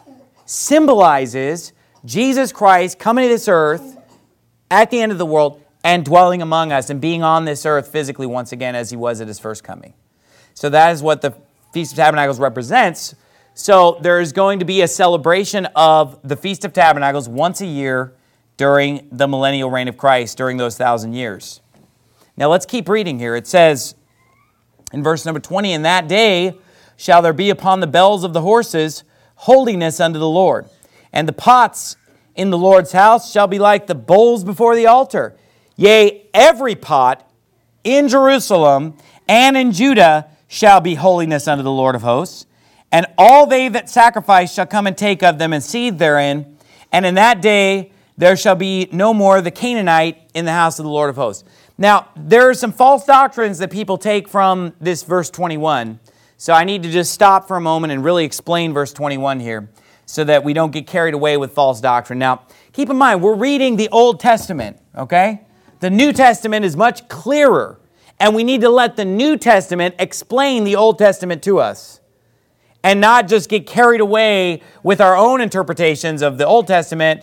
symbolizes Jesus Christ coming to this earth at the end of the world and dwelling among us and being on this earth physically once again as he was at his first coming. So that is what the Feast of Tabernacles represents. So there is going to be a celebration of the Feast of Tabernacles once a year during the millennial reign of Christ, during those 1,000 years. Now let's keep reading here. It says in verse number 20, "In that day shall there be upon the bells of the horses holiness unto the Lord. And the pots in the Lord's house shall be like the bowls before the altar. Yea, every pot in Jerusalem and in Judah shall be holiness unto the Lord of hosts. And all they that sacrifice shall come and take of them and seethe therein. And in that day there shall be no more the Canaanite in the house of the Lord of hosts." Now, there are some false doctrines that people take from this verse 21. So I need to just stop for a moment and really explain verse 21 here so that we don't get carried away with false doctrine. Now, keep in mind, we're reading the Old Testament, okay? The New Testament is much clearer, and we need to let the New Testament explain the Old Testament to us and not just get carried away with our own interpretations of the Old Testament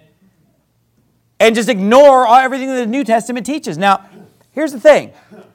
and just ignore everything that the New Testament teaches. Now, here's the thing.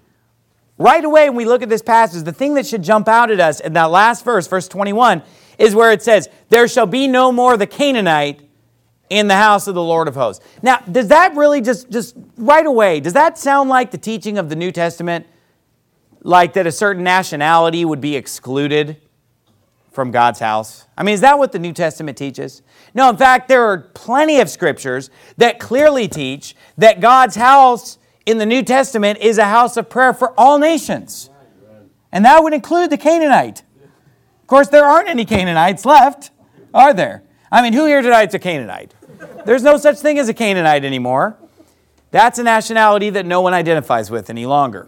Right away when we look at this passage, the thing that should jump out at us in that last verse, verse 21, is where it says, "There shall be no more the Canaanite in the house of the Lord of hosts." Now, does that really just right away, does that sound like the teaching of the New Testament? Like that a certain nationality would be excluded from God's house? I mean, is that what the New Testament teaches? No, in fact, there are plenty of scriptures that clearly teach that God's house in the New Testament is a house of prayer for all nations. And that would include the Canaanite. Of course, there aren't any Canaanites left, are there? I mean, who here tonight is a Canaanite? There's no such thing as a Canaanite anymore. That's a nationality that no one identifies with any longer.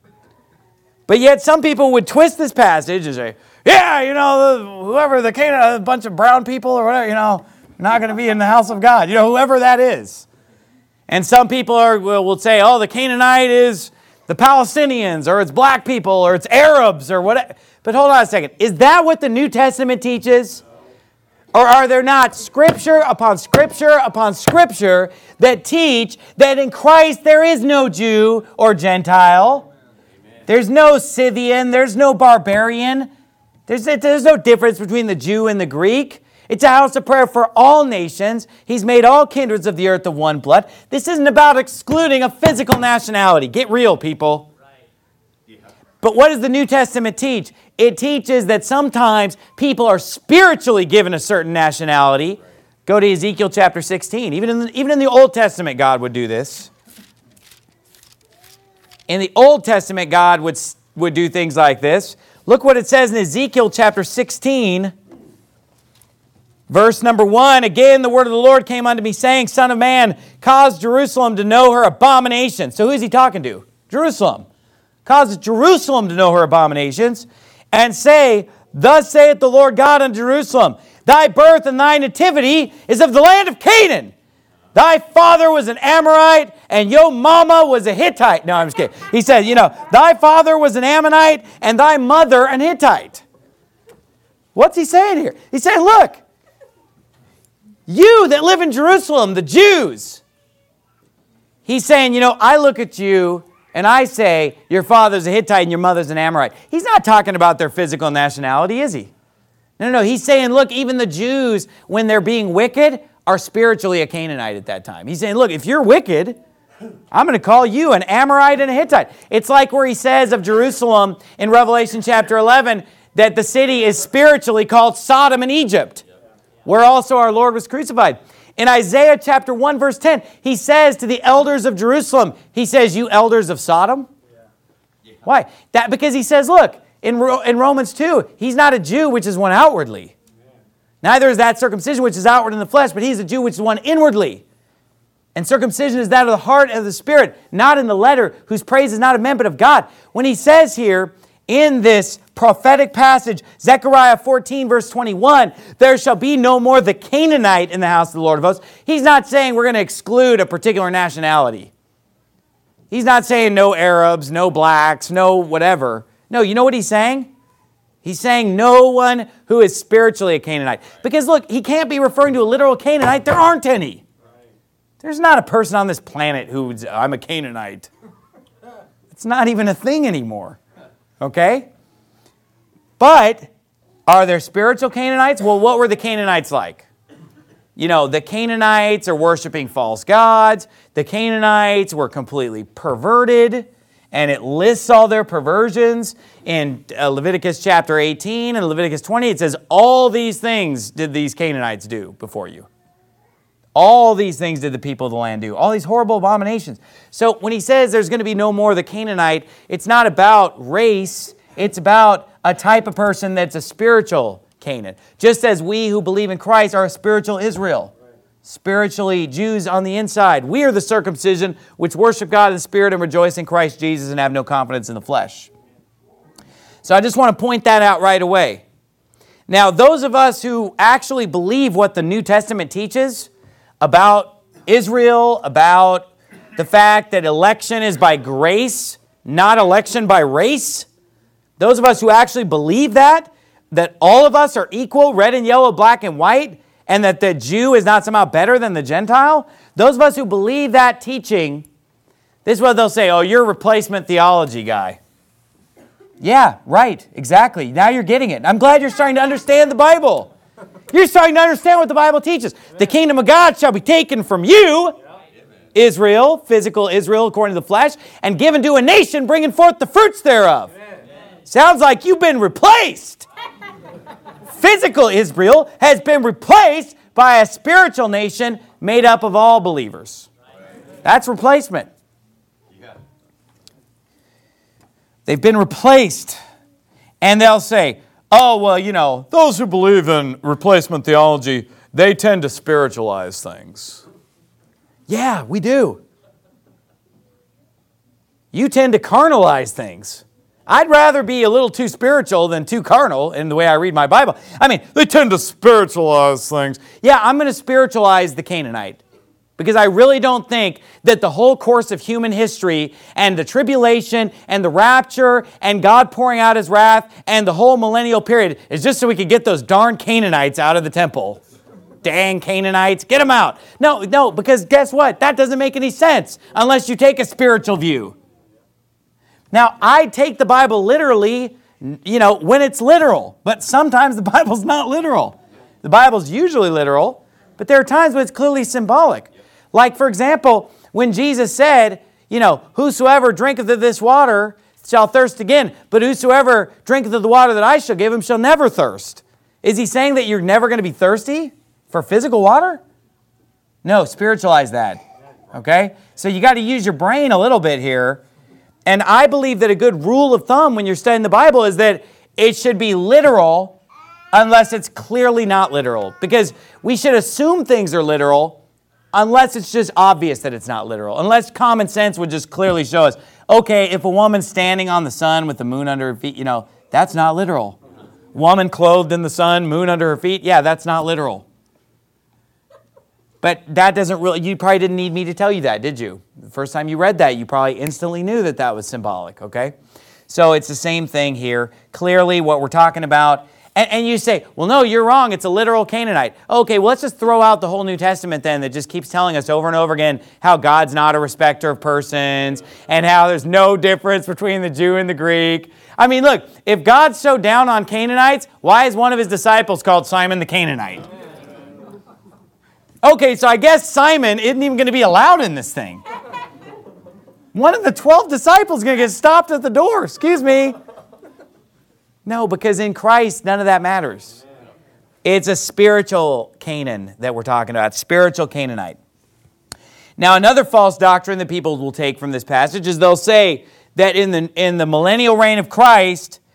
But yet some people would twist this passage and say, yeah, whoever the Canaanite, a bunch of brown people or whatever, not going to be in the house of God. Whoever that is. And some people will say, oh, the Canaanite is the Palestinians, or it's black people, or it's Arabs, or whatever. But hold on a second. Is that what the New Testament teaches? Or are there not scripture upon scripture upon scripture that teach that in Christ there is no Jew or Gentile? There's no Scythian, there's no barbarian. There's no difference between the Jew and the Greek. It's a house of prayer for all nations. He's made all kindreds of the earth of one blood. This isn't about excluding a physical nationality. Get real, people. Right. Yeah. But what does the New Testament teach? It teaches that sometimes people are spiritually given a certain nationality. Right. Go to Ezekiel chapter 16. Even in the Old Testament, God would do this. In the Old Testament, God would do things like this. Look what it says in Ezekiel chapter 16. Verse number 1, "Again the word of the Lord came unto me, saying, Son of man, cause Jerusalem to know her abominations." So who is he talking to? Jerusalem. "Cause Jerusalem to know her abominations, and say, Thus saith the Lord God unto Jerusalem, Thy birth and thy nativity is of the land of Canaan. Thy father was an Amorite, and your mama was a Hittite." No, I'm just kidding. He said, thy father was an Ammonite, and thy mother an Hittite. What's he saying here? He's saying, look, you that live in Jerusalem, the Jews. He's saying, I look at you and I say, your father's a Hittite and your mother's an Amorite. He's not talking about their physical nationality, is he? No. He's saying, look, even the Jews, when they're being wicked, are spiritually a Canaanite at that time. He's saying, look, if you're wicked, I'm going to call you an Amorite and a Hittite. It's like where he says of Jerusalem in Revelation chapter 11 that the city is spiritually called Sodom and Egypt, where also our Lord was crucified. In Isaiah chapter 1, verse 10, he says to the elders of Jerusalem, he says, you elders of Sodom? Yeah. Why? Because he says, look, in Romans 2, he's not a Jew, which is one outwardly. Neither is that circumcision which is outward in the flesh, but he is a Jew which is one inwardly. And circumcision is that of the heart and of the spirit, not in the letter, whose praise is not of men but of God. When he says here in this prophetic passage, Zechariah 14 verse 21, there shall be no more the Canaanite in the house of the Lord of hosts. He's not saying we're going to exclude a particular nationality. He's not saying no Arabs, no blacks, no whatever. No, you know what he's saying? He's saying no one who is spiritually a Canaanite. Because look, he can't be referring to a literal Canaanite. There aren't any. There's not a person on this planet who's, I'm a Canaanite. It's not even a thing anymore. Okay? But are there spiritual Canaanites? Well, what were the Canaanites like? You know, the Canaanites are worshiping false gods. The Canaanites were completely perverted. And it lists all their perversions in Leviticus chapter 18 and Leviticus 20. It says, all these things did these Canaanites do before you. All these things did the people of the land do. All these horrible abominations. So when he says there's going to be no more of the Canaanite, it's not about race. It's about a type of person that's a spiritual Canaan. Just as we who believe in Christ are a spiritual Israel. Spiritually, Jews on the inside. We are the circumcision which worship God in spirit and rejoice in Christ Jesus and have no confidence in the flesh. So I just want to point that out right away. Now, those of us who actually believe what the New Testament teaches about Israel, about the fact that election is by grace, not election by race, those of us who actually believe that all of us are equal, red and yellow, black and white, and that the Jew is not somehow better than the Gentile, those of us who believe that teaching, this is what they'll say, oh, you're a replacement theology guy. Yeah, right, exactly. Now you're getting it. I'm glad you're starting to understand the Bible. You're starting to understand what the Bible teaches. The kingdom of God shall be taken from you, Israel, physical Israel according to the flesh, and given to a nation bringing forth the fruits thereof. Sounds like you've been replaced. Physical Israel has been replaced by a spiritual nation made up of all believers. That's replacement. They've been replaced. And they'll say, oh, well, you know, those who believe in replacement theology, they tend to spiritualize things. Yeah, we do. You tend to carnalize things. I'd rather be a little too spiritual than too carnal in the way I read my Bible. I mean, they tend to spiritualize things. Yeah, I'm going to spiritualize the Canaanite because I really don't think that the whole course of human history and the tribulation and the rapture and God pouring out His wrath and the whole millennial period is just so we could get those darn Canaanites out of the temple. Dang Canaanites, get them out. No, because guess what? That doesn't make any sense unless you take a spiritual view. Now, I take the Bible literally, you know, when it's literal. But sometimes the Bible's not literal. The Bible's usually literal, but there are times when it's clearly symbolic. Like, for example, when Jesus said, you know, whosoever drinketh of this water shall thirst again, but whosoever drinketh of the water that I shall give him shall never thirst. Is he saying that you're never going to be thirsty for physical water? No, spiritualize that. Okay? So you got to use your brain a little bit here. And I believe that a good rule of thumb when you're studying the Bible is that it should be literal unless it's clearly not literal. Because we should assume things are literal unless it's just obvious that it's not literal. Unless common sense would just clearly show us, okay, if a woman's standing on the sun with the moon under her feet, you know, that's not literal. Woman clothed in the sun, moon under her feet, yeah, that's not literal. But that doesn't really, you probably didn't need me to tell you that, did you? The first time you read that, you probably instantly knew that that was symbolic, okay? So it's the same thing here. Clearly what we're talking about, and you say, well, no, you're wrong, it's a literal Canaanite. Okay, well, let's just throw out the whole New Testament then that just keeps telling us over and over again how God's not a respecter of persons and how there's no difference between the Jew and the Greek. I mean, look, if God's so down on Canaanites, why is one of His disciples called Simon the Canaanite? Okay, so I guess Simon isn't even going to be allowed in this thing. One of the 12 disciples is going to get stopped at the door. Excuse me. No, because in Christ, none of that matters. It's a spiritual Canaan that we're talking about, spiritual Canaanite. Now, another false doctrine that people will take from this passage is they'll say that in the millennial reign of Christ,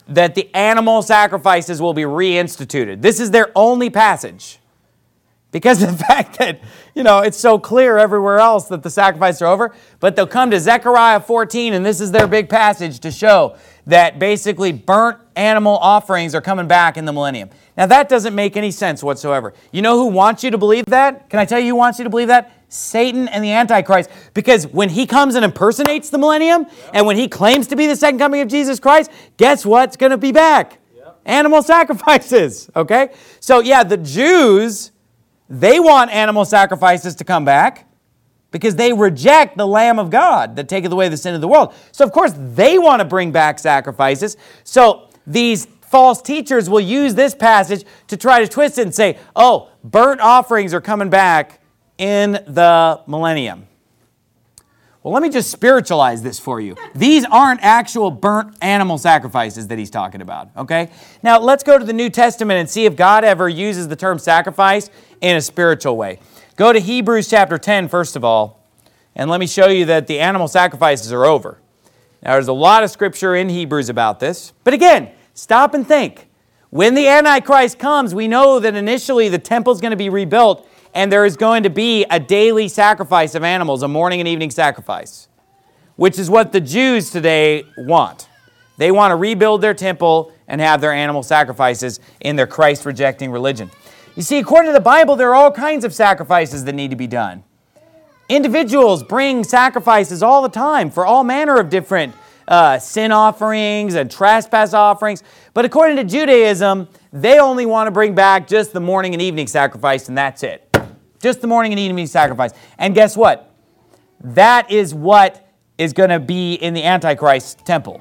that the animal sacrifices will be reinstituted. This is their only passage. Because of the fact that, it's so clear everywhere else that the sacrifices are over. But they'll come to Zechariah 14, and this is their big passage to show that basically burnt animal offerings are coming back in the millennium. Now, that doesn't make any sense whatsoever. You know who wants you to believe that? Can I tell you who wants you to believe that? Satan and the Antichrist. Because when he comes and impersonates the millennium, and when he claims to be the second coming of Jesus Christ, guess what's going to be back? Animal sacrifices, okay? So, the Jews, they want animal sacrifices to come back because they reject the Lamb of God that taketh away the sin of the world. So, of course, they want to bring back sacrifices. So, these false teachers will use this passage to try to twist it and say, oh, burnt offerings are coming back in the millennium. Well, let me just spiritualize this for you. These aren't actual burnt animal sacrifices that he's talking about, okay? Now, let's go to the New Testament and see if God ever uses the term sacrifice in a spiritual way. Go to Hebrews chapter 10, first of all, and let me show you that the animal sacrifices are over. Now, there's a lot of scripture in Hebrews about this, but again, stop and think. When the Antichrist comes, we know that initially the temple's going to be rebuilt, and there is going to be a daily sacrifice of animals, a morning and evening sacrifice, which is what the Jews today want. They want to rebuild their temple and have their animal sacrifices in their Christ-rejecting religion. You see, according to the Bible, there are all kinds of sacrifices that need to be done. Individuals bring sacrifices all the time for all manner of different sin offerings and trespass offerings. But according to Judaism, they only want to bring back just the morning and evening sacrifice, and that's it. Just the morning and evening sacrifice. And guess what? That is what is going to be in the Antichrist temple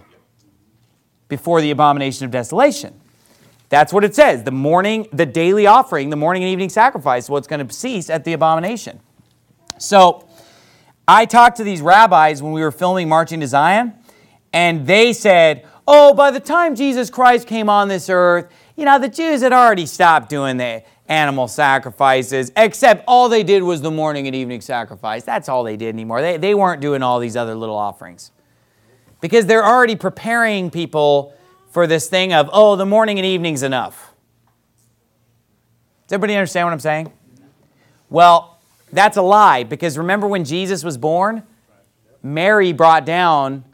before the abomination of desolation. That's what it says. The daily offering, the morning and evening sacrifice, what's going to cease at the abomination. So I talked to these rabbis when we were filming Marching to Zion, and they said, oh, by the time Jesus Christ came on this earth, the Jews had already stopped doing the animal sacrifices, except all they did was the morning and evening sacrifice. That's all they did anymore. They weren't doing all these other little offerings. Because they're already preparing people for this thing of, oh, the morning and evening's enough. Does everybody understand what I'm saying? Well, that's a lie, because remember when Jesus was born? Mary brought down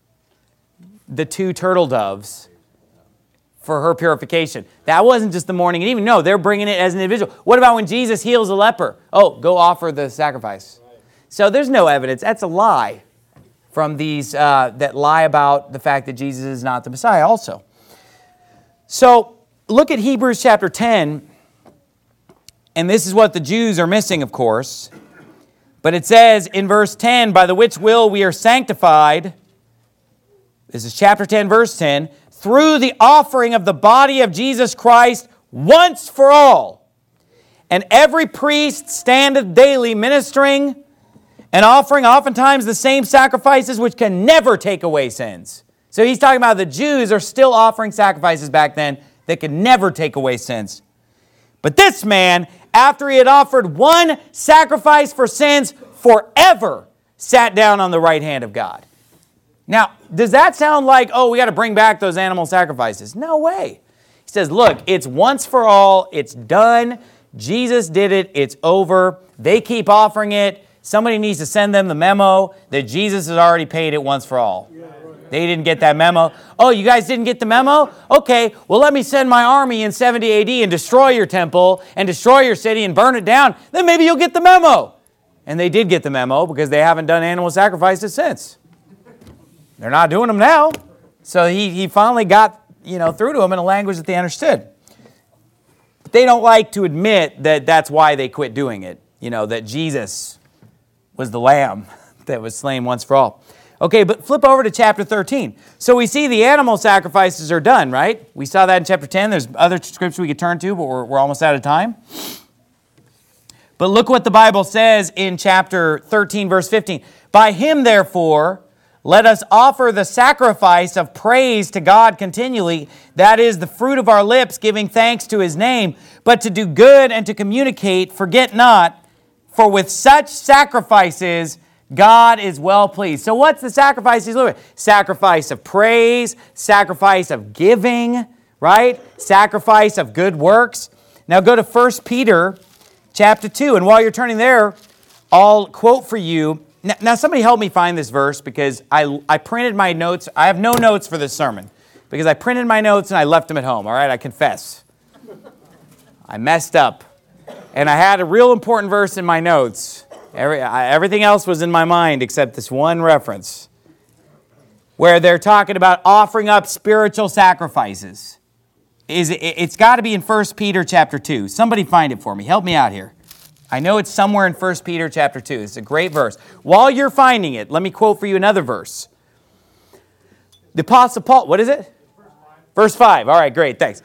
the 2 turtle doves for her purification. That wasn't just the morning and evening. No, they're bringing it as an individual. What about when Jesus heals a leper? Oh, go offer the sacrifice. So there's no evidence. That's a lie from these that lie about the fact that Jesus is not the Messiah also. So look at Hebrews chapter 10, and this is what the Jews are missing, of course. But it says in verse 10, by the which will we are sanctified. This is chapter 10, verse 10. Through the offering of the body of Jesus Christ once for all. And every priest standeth daily ministering and offering oftentimes the same sacrifices which can never take away sins. So he's talking about the Jews are still offering sacrifices back then that could never take away sins. But this man, after he had offered one sacrifice for sins forever, sat down on the right hand of God. Now, does that sound like, oh, we got to bring back those animal sacrifices? No way. He says, look, it's once for all. It's done. Jesus did it. It's over. They keep offering it. Somebody needs to send them the memo that Jesus has already paid it once for all. They didn't get that memo. Oh, you guys didn't get the memo? Okay, well, let me send my army in 70 AD and destroy your temple and destroy your city and burn it down. Then maybe you'll get the memo. And they did get the memo because they haven't done animal sacrifices since. They're not doing them now. So he finally got, through to them in a language that they understood. But they don't like to admit that that's why they quit doing it. That Jesus was the lamb that was slain once for all. Okay, but flip over to chapter 13. So we see the animal sacrifices are done, right? We saw that in chapter 10. There's other scriptures we could turn to, but we're almost out of time. But look what the Bible says in chapter 13, verse 15. By him, therefore, let us offer the sacrifice of praise to God continually, that is the fruit of our lips, giving thanks to his name. But to do good and to communicate, forget not, for with such sacrifices God is well pleased. So what's the sacrifice he's looking at? Sacrifice of praise, sacrifice of giving, right? Sacrifice of good works. Now go to 1 Peter chapter 2. And while you're turning there, I'll quote for you. Now somebody help me find this verse because I printed my notes. I have no notes for this sermon because I printed my notes and I left them at home. All right, I confess. I messed up. And I had a real important verse in my notes. Everything else was in my mind except this one reference where they're talking about offering up spiritual sacrifices. It's got to be in 1 Peter chapter 2. Somebody find it for me. Help me out here. I know it's somewhere in 1 Peter chapter 2. It's a great verse. While you're finding it, let me quote for you another verse. The Apostle Paul, what is it? Verse 5. All right, great, thanks.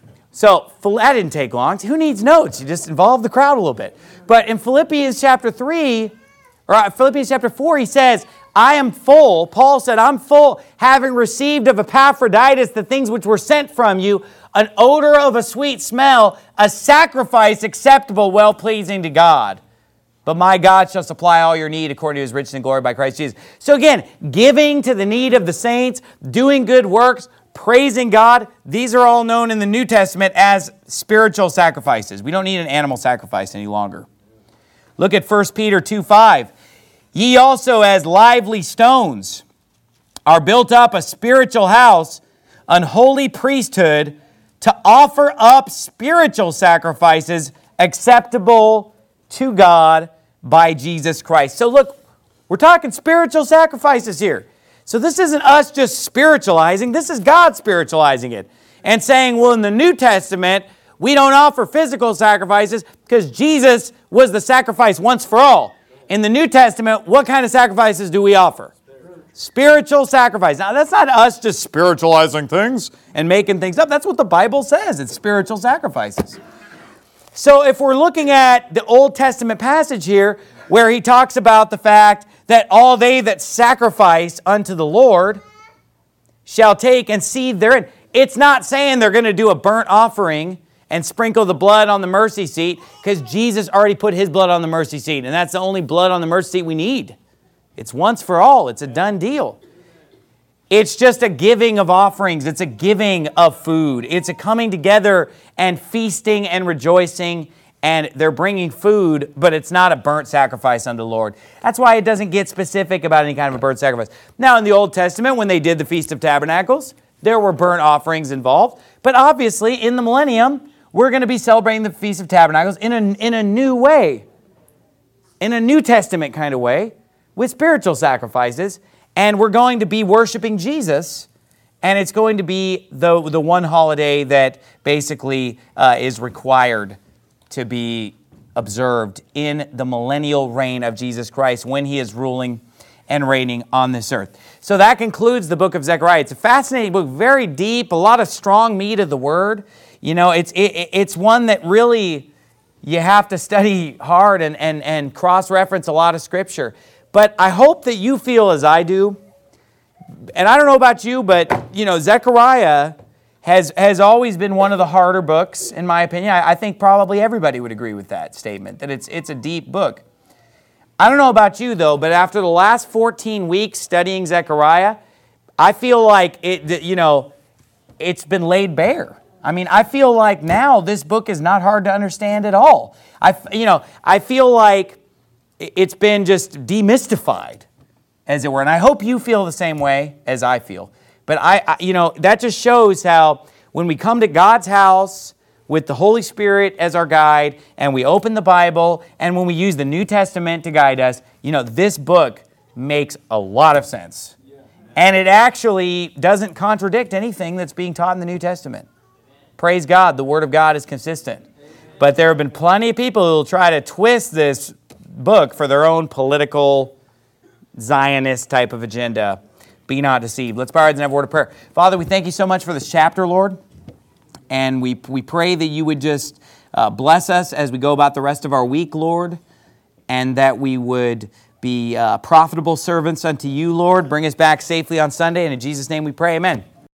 So that didn't take long. Who needs notes? You just involve the crowd a little bit. But in Philippians chapter 3, or Philippians chapter 4, he says, I am full. Paul said, I'm full, having received of Epaphroditus the things which were sent from you, an odor of a sweet smell, a sacrifice acceptable, well-pleasing to God. But my God shall supply all your need according to his riches and glory by Christ Jesus. So again, giving to the need of the saints, doing good works, praising God, these are all known in the New Testament as spiritual sacrifices. We don't need an animal sacrifice any longer. Look at 1 Peter 2:5. Ye also as lively stones are built up a spiritual house, an holy priesthood, to offer up spiritual sacrifices acceptable to God by Jesus Christ. So look, we're talking spiritual sacrifices here. So this isn't us just spiritualizing. This is God spiritualizing it and saying, well, in the New Testament, we don't offer physical sacrifices because Jesus was the sacrifice once for all. In the New Testament, what kind of sacrifices do we offer? Spiritual sacrifice. Now, that's not us just spiritualizing things and making things up. That's what the Bible says. It's spiritual sacrifices. So if we're looking at the Old Testament passage here where he talks about the fact that all they that sacrifice unto the Lord shall take and seethe therein. It's not saying they're going to do a burnt offering and sprinkle the blood on the mercy seat because Jesus already put his blood on the mercy seat, and that's the only blood on the mercy seat we need. It's once for all. It's a done deal. It's just a giving of offerings. It's a giving of food. It's a coming together and feasting and rejoicing, and they're bringing food, but it's not a burnt sacrifice unto the Lord. That's why it doesn't get specific about any kind of a burnt sacrifice. Now, in the Old Testament, when they did the Feast of Tabernacles, there were burnt offerings involved. But obviously, in the millennium, we're going to be celebrating the Feast of Tabernacles in a new way, in a New Testament kind of way, with spiritual sacrifices. And we're going to be worshiping Jesus, and it's going to be the one holiday that basically is required to be observed in the millennial reign of Jesus Christ when he is ruling and reigning on this earth. So that concludes the book of Zechariah. It's a fascinating book, very deep, a lot of strong meat of the word. You know, it's one that really you have to study hard and cross-reference a lot of Scripture. But I hope that you feel as I do, and I don't know about you, but, you know, Zechariah has always been one of the harder books, in my opinion. I think probably everybody would agree with that statement, that it's a deep book. I don't know about you, though, but after the last 14 weeks studying Zechariah, I feel like it's been laid bare. I mean, I feel like now this book is not hard to understand at all. I feel like it's been just demystified, as it were. And I hope you feel the same way as I feel. But that just shows how when we come to God's house with the Holy Spirit as our guide, and we open the Bible, and when we use the New Testament to guide us, this book makes a lot of sense. And it actually doesn't contradict anything that's being taught in the New Testament. Praise God, the Word of God is consistent. But there have been plenty of people who will try to twist this book for their own political, Zionist type of agenda. Be not deceived. Let's bow our heads and have a word of prayer. Father, we thank you so much for this chapter, Lord. And we pray that you would just bless us as we go about the rest of our week, Lord. And that we would be profitable servants unto you, Lord. Bring us back safely on Sunday. And in Jesus' name we pray, amen.